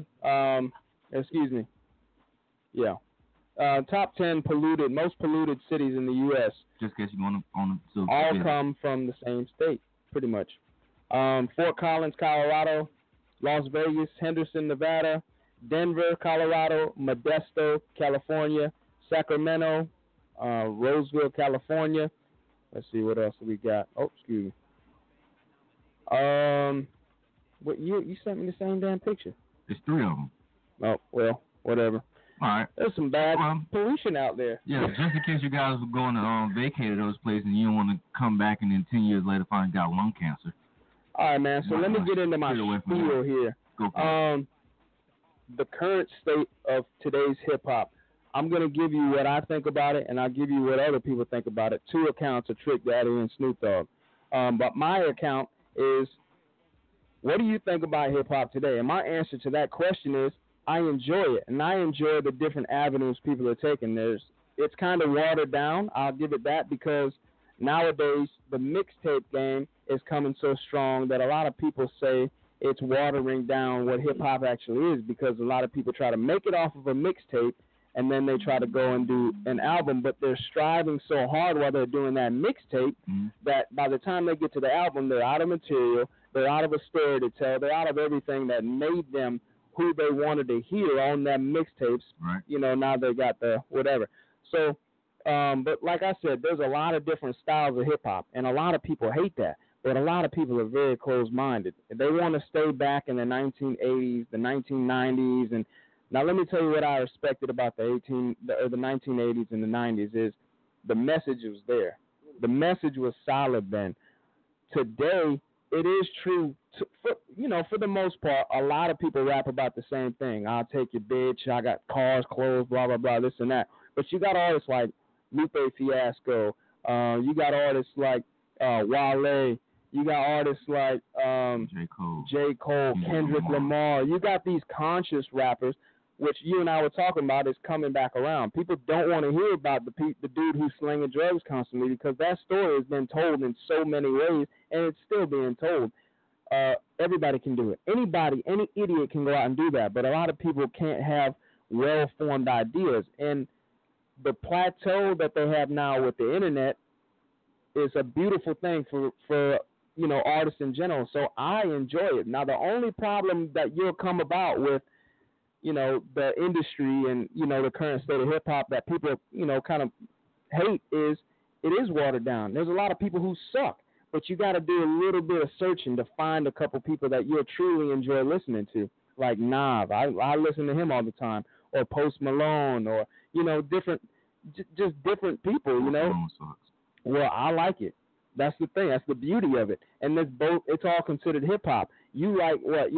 Top 10 most polluted cities in the U.S. Just because you're going on the all come from the same state, pretty much. Fort Collins, Colorado, Las Vegas, Henderson, Nevada, Denver, Colorado, Modesto, California, Sacramento, Roseville, California. Let's see what else we got. Oh, excuse me. What you sent me the same damn picture? There's 3 of them. Oh well, whatever. All right. There's some bad pollution out there. Yeah, just in case you guys were going to vacate those places and you don't want to come back and then 10 years later find you got lung cancer. All right, man. So let me get into my spiel here. Go for it. The current state of today's hip-hop, I'm going to give you what I think about it, and I'll give you what other people think about it. 2 accounts of Trick Daddy and Snoop Dogg. But my account is, what do you think about hip-hop today? And my answer to that question is, I enjoy it, and I enjoy the different avenues people are taking. It's kind of watered down, I'll give it that, because nowadays the mixtape game is coming so strong that a lot of people say it's watering down what hip-hop actually is, because a lot of people try to make it off of a mixtape, and then they try to go and do an album, but they're striving so hard while they're doing that mixtape that by the time they get to the album, they're out of material, they're out of a story to tell, they're out of everything that made them who they wanted to hear on that mixtapes. Right. You know, now they got the whatever. So, but like I said, there's a lot of different styles of hip-hop, and a lot of people hate that. But a lot of people are very closed-minded. They want to stay back in the 1980s, the 1990s, and now let me tell you what I respected about the 1980s and the 90s is the message was there. The message was solid then. Today, it is true, for the most part, a lot of people rap about the same thing. I'll take your bitch, I got cars, clothes, blah, blah, blah, this and that. But you got artists like Lupe Fiasco. You got artists like Wale. You got artists like J. Cole, Kendrick Lamar. You got these conscious rappers, which you and I were talking about, is coming back around. People don't want to hear about the dude who's slinging drugs constantly, because that story has been told in so many ways, and it's still being told. Everybody can do it. Anybody, any idiot can go out and do that, but a lot of people can't have well-formed ideas. And the plateau that they have now with the internet is a beautiful thing for artists in general. So I enjoy it. Now, the only problem that you'll come about with the industry and, the current state of hip-hop that people, kind of hate is it is watered down. There's a lot of people who suck, but you got to do a little bit of searching to find a couple people that you'll truly enjoy listening to. Like Nav, I listen to him all the time, or Post Malone, or different, just different people. Well, I like it. That's the thing. That's the beauty of it. And it's all considered hip hop. You like what?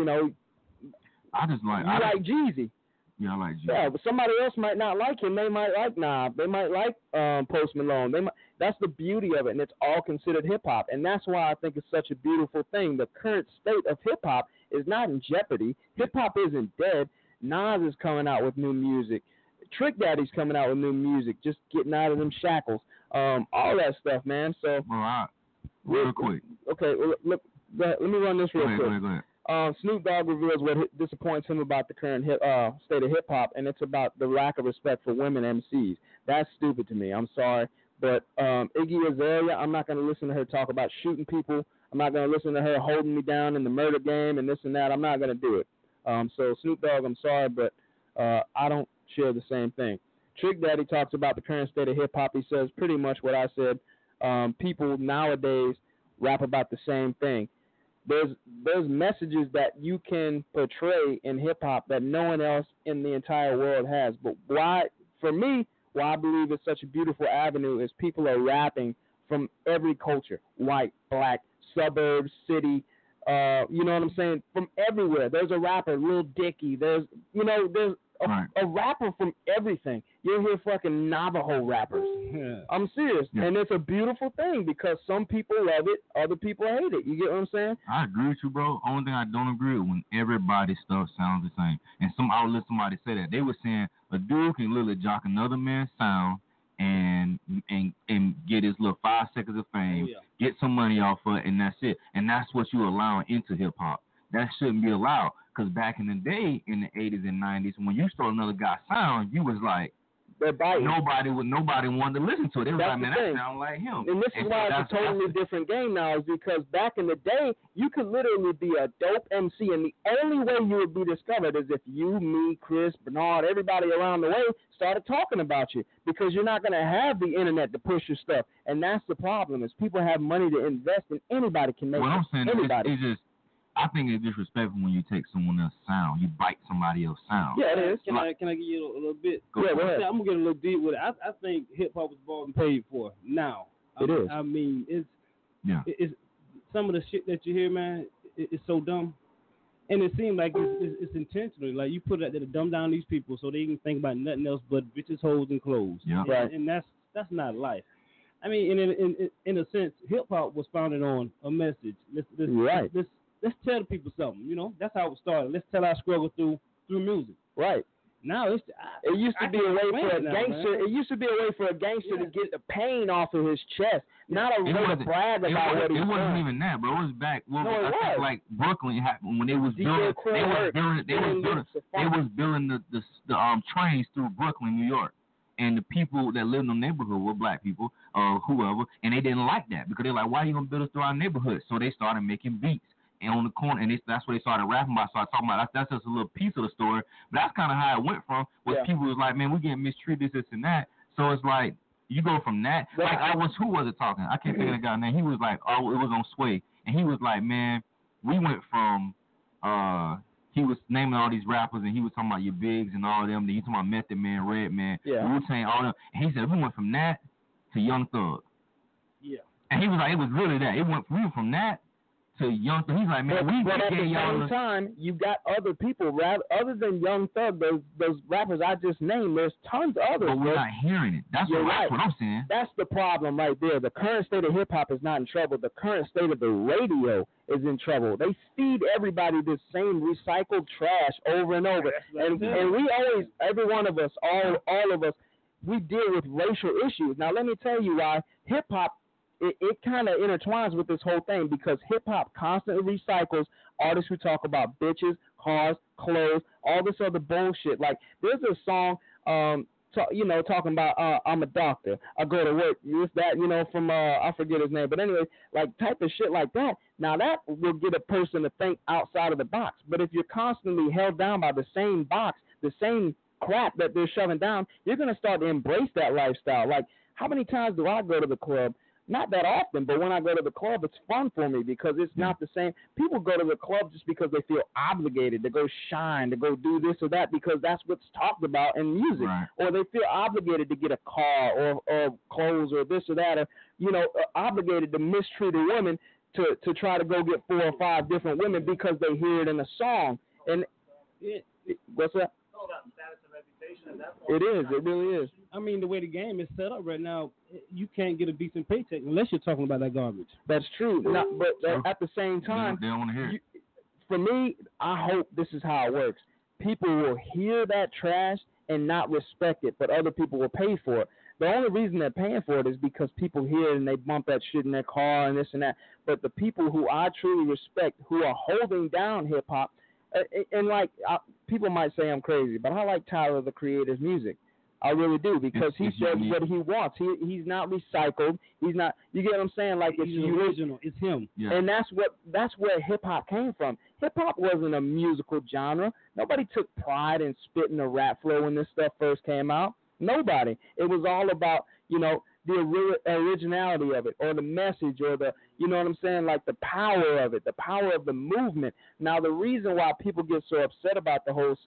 I just like. You like Jeezy. Yeah, I like Jeezy. Yeah, but somebody else might not like him. They might like Nav. They might like Post Malone. That's the beauty of it, and it's all considered hip hop. And that's why I think it's such a beautiful thing. The current state of hip hop is not in jeopardy. Hip hop isn't dead. Nas is coming out with new music. Trick Daddy's coming out with new music, just getting out of them shackles. All that stuff, man. So, real quick. Okay, look. Let me run this real quick. Go ahead. Snoop Dogg reveals what disappoints him about the current state of hip hop, and it's about the lack of respect for women MCs. That's stupid to me. I'm sorry, but Iggy Azalea, I'm not going to listen to her talk about shooting people. I'm not going to listen to her holding me down in the murder game and this and that. I'm not going to do it. So Snoop Dogg, I'm sorry, but I don't share the same thing. Trick Daddy talks about the current state of hip hop. He says pretty much what I said. People nowadays rap about the same thing. There's messages that you can portray in hip hop that no one else in the entire world has. But why I believe it's such a beautiful avenue is people are rapping from every culture, white, black, suburbs, city, you know what I'm saying? From everywhere. There's a rapper, Lil Dicky. There's a rapper from everything. You'll hear fucking Navajo rappers. Yeah. I'm serious. Yeah. And it's a beautiful thing because some people love it, other people hate it. You get what I'm saying? I agree with you, bro. Only thing I don't agree with when everybody's stuff sounds the same. And I would listen to somebody say that. They were saying a dude can literally jock another man's sound and get his little 5 seconds of fame, get some money off of it, and that's it. And that's what you allowing into hip-hop. That shouldn't be allowed. Because back in the day, in the 80s and 90s, when you stole another guy's sound, you was like, nobody wanted to listen to it. They was like, man, that sound like him. And this is why it's a totally different game now, is because back in the day, you could literally be a dope MC, and the only way you would be discovered is if you, me, Chris, Bernard, everybody around the way started talking about you, because you're not going to have the internet to push your stuff. And that's the problem, is people have money to invest, and anybody can make it. What I'm saying anybody. It's just, I think it's disrespectful when you take someone else's sound. You bite somebody else's sound. Yeah, it is. Can I give you a little bit? Go ahead. I'm gonna get a little deep with it. I think hip hop was bought and paid for. Now, I mean, it's some of the shit that you hear, man. It's so dumb, and it seems like it's intentional. Like you put it out there to dumb down these people so they can think about nothing else but bitches, hoes, and clothes. Yeah, right. And that's not life. I mean, in a sense, hip hop was founded on a message. Let's tell the people something, you know. That's how it started. Let's tell our struggle through music. Right. Now it used to be a way for a gangster. It used to be a way for a gangster to get the pain off of his chest, not a way to brag about what he's doing. It wasn't even that, bro. It was back. Well, no, it was. Like Brooklyn when they was building the trains through Brooklyn, New York. And the people that lived in the neighborhood were black people, whoever, and they didn't like that because they're like, why are you gonna build us through our neighborhood? So they started making beats. And on the corner, and that's where they started rapping about. Started talking about that's just a little piece of the story, but that's kind of how it went from. People was like, man, we getting mistreated, this and that. So it's like you go from that. Like who was it talking? I can't think of the guy's name. He was like, oh, it was on Sway, and he was like, man, we went from he was naming all these rappers, and he was talking about your Bigs and all of them. Then he talking about Method Man, Redman, Wu-Tang, all them. And he said we went from that to Young Thug. Yeah. And he was like, it was really that. We went from that to Young Thug. He's like, man, but at the same time, you got other people other than Young Thug. Those rappers I just named, there's tons of others. But we're not hearing it. That's what I'm saying. That's the problem right there. The current state of hip hop is not in trouble. The current state of the radio is in trouble. They feed everybody this same recycled trash over and over. And we always, every one of us, all of us, we deal with racial issues. Now let me tell you why hip hop. It kind of intertwines with this whole thing because hip-hop constantly recycles artists who talk about bitches, cars, clothes, all this other bullshit. Like, there's a song, talking about I'm a doctor, I go to work, this, that, from, I forget his name. But anyway, like, type of shit like that. Now, that will get a person to think outside of the box. But if you're constantly held down by the same box, the same crap that they're shoving down, you're going to start to embrace that lifestyle. Like, How many times do I go to the club? Not that often, but when I go to the club, it's fun for me because it's not the same. People go to the club just because they feel obligated to go shine, to go do this or that because that's what's talked about in music. Right. Or they feel obligated to get a car or clothes or this or that, or, obligated to mistreat a woman to try to go get 4 or 5 different women because they hear it in a song. And what's that? It is. It really is. I mean, the way the game is set up right now, you can't get a decent paycheck unless you're talking about that garbage. That's true. But at the same time, they don't want to hear it. For me, I hope this is how it works. People will hear that trash and not respect it, but other people will pay for it. The only reason they're paying for it is because people hear it and they bump that shit in their car and this and that. But the people who I truly respect, who are holding down hip-hop, and people might say I'm crazy, but I like Tyler, the Creator's music. I really do because he says what he wants. He's not recycled. He's not. You get what I'm saying? Like he's original. It's him. Yeah. And that's where hip hop came from. Hip hop wasn't a musical genre. Nobody took pride in spitting a rap flow when this stuff first came out. Nobody. It was all about the originality of it, or the message, or the, you know what I'm saying, like the power of it, the power of the movement. Now, the reason why people get so upset about the whole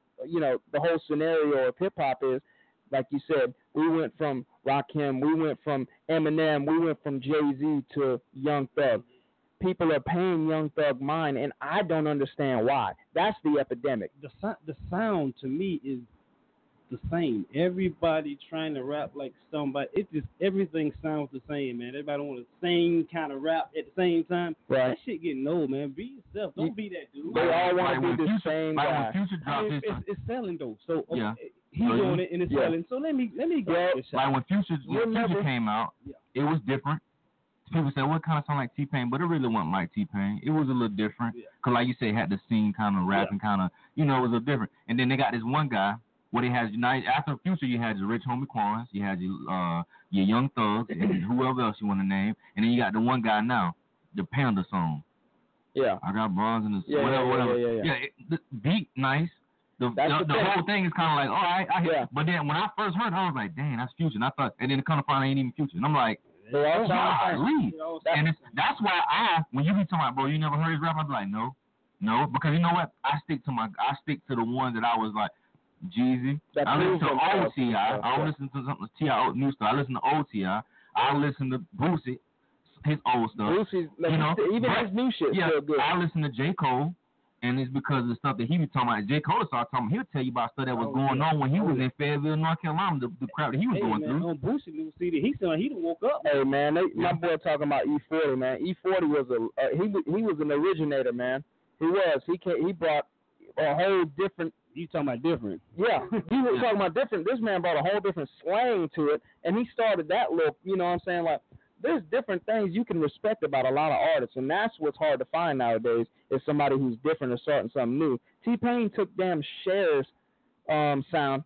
scenario of hip hop is, like you said, we went from Rakim, we went from Eminem, we went from Jay-Z to Young Thug. People are paying Young Thug mind, and I don't understand why. That's the epidemic. The sound to me is the same. Everybody trying to rap like somebody. Everything sounds the same, man. Everybody want the same kind of rap at the same time. Right. That shit getting old, man. Be yourself. Don't be that dude. They all want to be the same guy. It's selling though. So yeah. He's doing it and it's selling. So let me get a shot. Like when Future came out, it was different. People say, well, it kind of sound like T-Pain, but it really wasn't like T-Pain. It was a little different. Because like you say, it had the scene kind of rapping kind of, it was a little different. And then they got this one guy where they had, after Future, you had your Rich Homie Quans, you had your Young Thugs, and whoever else you want to name. And then you got the one guy now, the Panda song. Yeah. I got bronze in the whatever. Yeah, the beat, nice. The whole thing is kind of like, all right, I hear it. But then when I first heard it, I was like, dang, that's Future. And I thought, and then it kind of finally ain't even Future. And I'm like, golly. And that's why when you be talking about, bro, you never heard his rap, I'd be like, no, because you know what? I stick to the ones that I was like, Jeezy. I listen to old T.I. I don't listen to something T.I. new stuff. I listen to old T.I. I listen to Boosie, his old stuff. Boosie's, even his new shit. Yeah, good. I listen to J. Cole. And it's because of the stuff that he was talking about. J. Cole started talking. He'll tell you about stuff that was going on when he was in Fayetteville, North Carolina. The crap that he was going through. On Boosie new CD, he done woke up. Hey man, my boy talking about E40, man. E40 was he was an originator, man. He was. He brought a whole different. You talking about different? Yeah, he was talking about different. This man brought a whole different slang to it, and he started that little. You know what I'm saying? Like, there's different things you can respect about a lot of artists, and that's what's hard to find nowadays, is somebody who's different or starting something new. T-Pain took damn Cher's sound,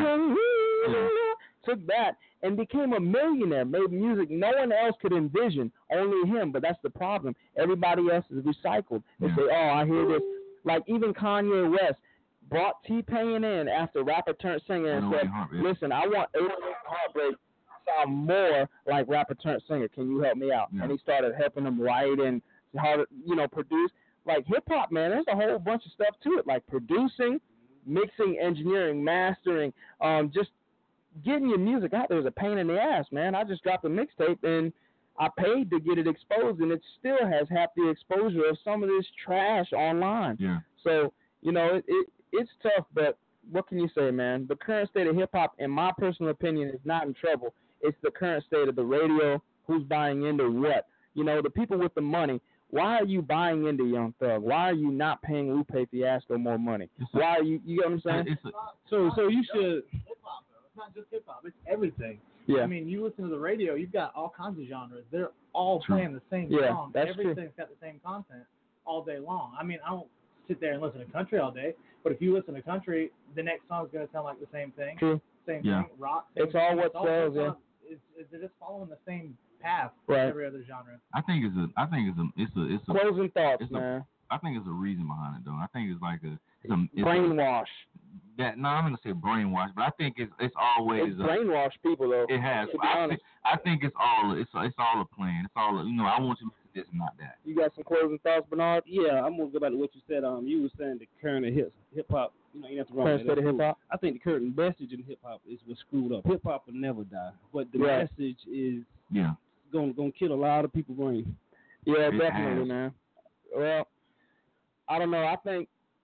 took that, and became a millionaire, made music no one else could envision, only him, but that's the problem. Everybody else is recycled. They say, oh, I hear this. Like, even Kanye West brought T-Pain in after rapper turned singer and said, listen, I want 808 Heartbreak sound more like rapper turned singer. Can you help me out? And he started helping him write and produce. Like hip hop, man, there's a whole bunch of stuff to it, like producing, mixing, engineering, mastering, just getting your music out there is a pain in the ass, man. I just dropped a mixtape and I paid to get it exposed, and it still has half the exposure of some of this trash online. Yeah. So it's tough, but what can you say, man? The current state of hip hop, in my personal opinion, is not in trouble. It's the current state of the radio. Who's buying into what? The people with the money. Why are you buying into Young Thug? Why are you not paying Lupe Fiasco more money? Why are you? You get what I'm saying? So you should. Hip hop though. It's not just hip hop. It's everything. Yeah. I mean, you listen to the radio. You've got all kinds of genres. They're all playing the same song. That's Everything's got the same content all day long. I mean, I don't sit there and listen to country all day, but if you listen to country, the next song's going to sound like the same thing. True. Same thing. Rock. It's all what sells. Yeah. They're just following the same path as every other genre. I think it's a closing thoughts, man. a reason behind it though. I think it's like it's brainwash. I'm gonna say brainwash, but I think it's always brainwash people though. It has. I think it's all a plan. It's all I want you to do this and not that. You got some closing thoughts, Bernard? Yeah, I'm gonna go back to what you said. You were saying the current hip hop. You have to run current state of hip hop. I think the current message in hip hop is what's screwed up. Hip hop will never die, but the message is gonna kill a lot of people's brains. Yeah, definitely, man. Well, I don't know. I think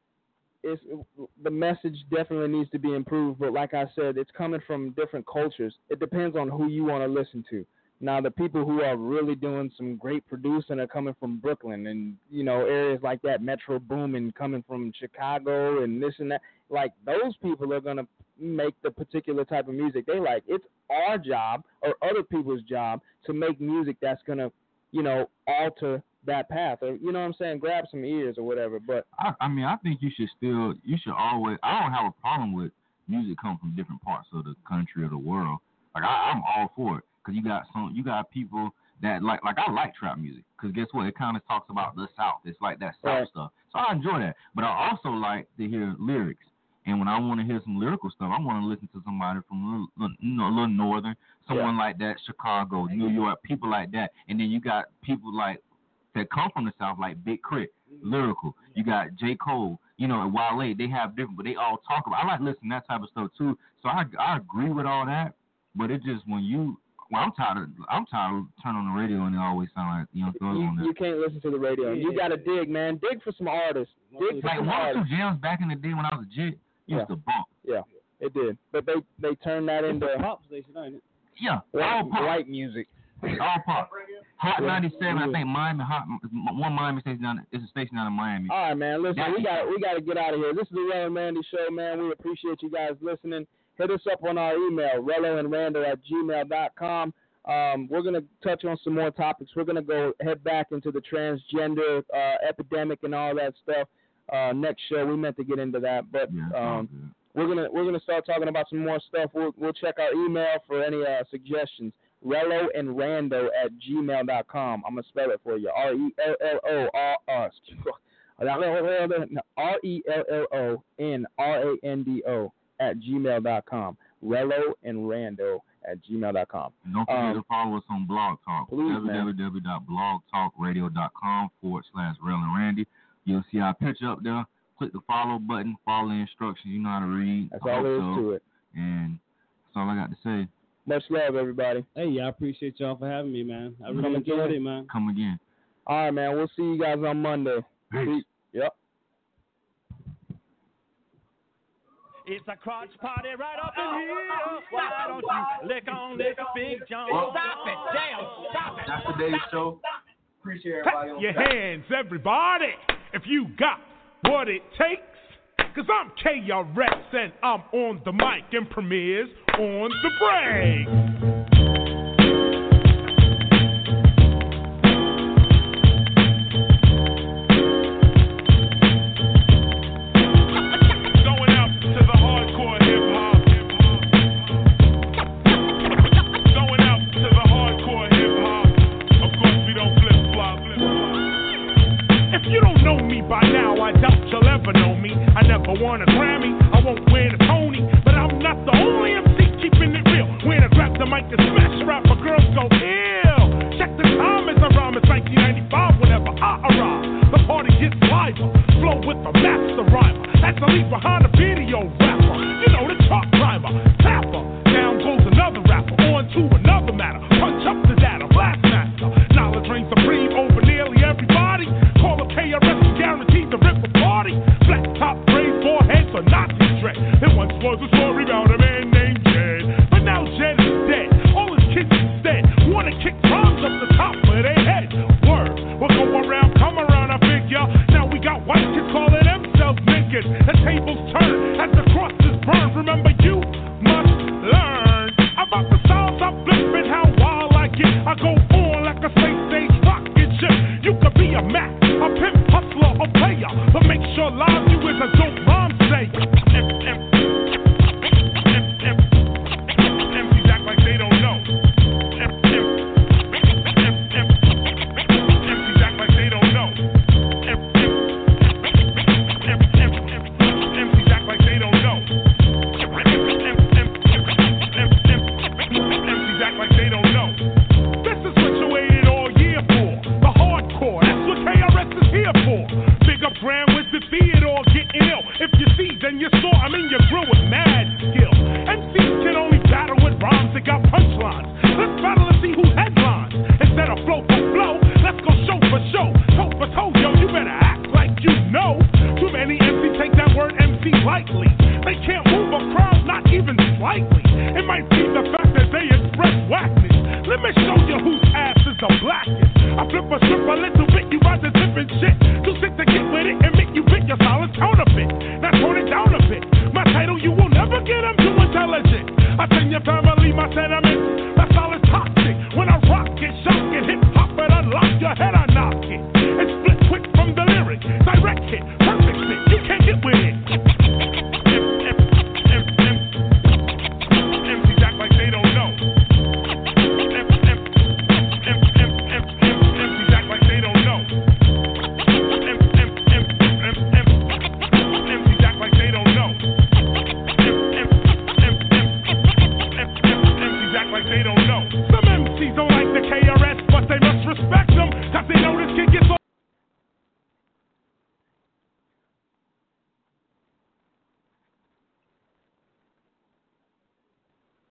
the message definitely needs to be improved, but like I said, it's coming from different cultures. It depends on who you want to listen to. Now, the people who are really doing some great producing are coming from Brooklyn and, areas like that, Metro Boomin, coming from Chicago and this and that. Like, those people are going to make the particular type of music they like. It's our job or other people's job to make music that's going to, alter that path, or you know what I'm saying, grab some ears or whatever. But I think you should always. I don't have a problem with music coming from different parts of the country or the world. Like I'm all for it because you got people that like I like trap music because guess what? It kind of talks about the South. It's like that South stuff, so I enjoy that. But I also like to hear lyrics. And when I want to hear some lyrical stuff, I want to listen to somebody from a little northern, someone like that, Chicago, New York, people like that. And then you got people like that come from the South, like Big Crit, lyrical. You got J. Cole, and Wale. They have different, but they all talk about. I like listening to that type of stuff too. So I agree with all that. But it just I'm tired of turning on the radio and it always sound like Young Thug on there. You can't listen to the radio. You got to dig, man. Dig for some artists. Dig for some artists. 1 or 2 jams back in the day when I was a jit. Used to bump. Yeah, it did. But they turned that into pop station, ain't it? Yeah, all pop. White music. All pop. Hot 97, I think Miami Miami station down. It's a station down in Miami. All right, man. Listen, we got to get out of here. This is the Rel and Randy Show, man. We appreciate you guys listening. Hit us up on our email, relloandrando@gmail.com. We're gonna touch on some more topics. We're gonna head back into the transgender epidemic and all that stuff. Next show, we meant to get into that, but we're gonna start talking about some more stuff. We'll check our email for any suggestions. relloandrando@gmail.com. I'm gonna spell it for you. RELLONRANDO@gmail.com. relloandrando@gmail.com. And don't forget to follow us on Blog Talk. www.blogtalkradio.com/Rel and Randy. You'll see our picture up there. Click the follow button, follow the instructions. You know how to read. That's all there is to it. And that's all I got to say. Much love, everybody. Hey, I appreciate y'all for having me, man. I really enjoyed it, man. Come again. All right, man. We'll see you guys on Monday. Peace. Yep. It's a crotch party right up in here. Why don't you lick on this Big John? Stop it, damn, stop it. That's today's show. Appreciate everybody. Clap your hands, everybody, if you got what it takes. Cause I'm KRS and I'm on the mic and Premier's on the break. Won a Grammy, I won't win a Tony, but I'm not the only MC keeping it real. When I grab the mic and smash rap, my girls go ill. Check the time as I rhyme, it's 1995 whenever I arrive. The party gets liver, flow with the master rhymer. As I leave behind a video rapper, you know the truck driver, tapper. Down goes another rapper, on to another matter. Punch up the data, blast master. Knowledge reigns supreme over nearly everybody. Call up KRS and guaranteed to rip a party. Flat top, foreheads or Nazi dread. It once was a story about a man named Jed, but now Jed is dead. All his kids instead wanna kick bombs up the top of their heads. Word, we'll go around, come around, I figure. Now we got white kids calling themselves niggas. The tables turn.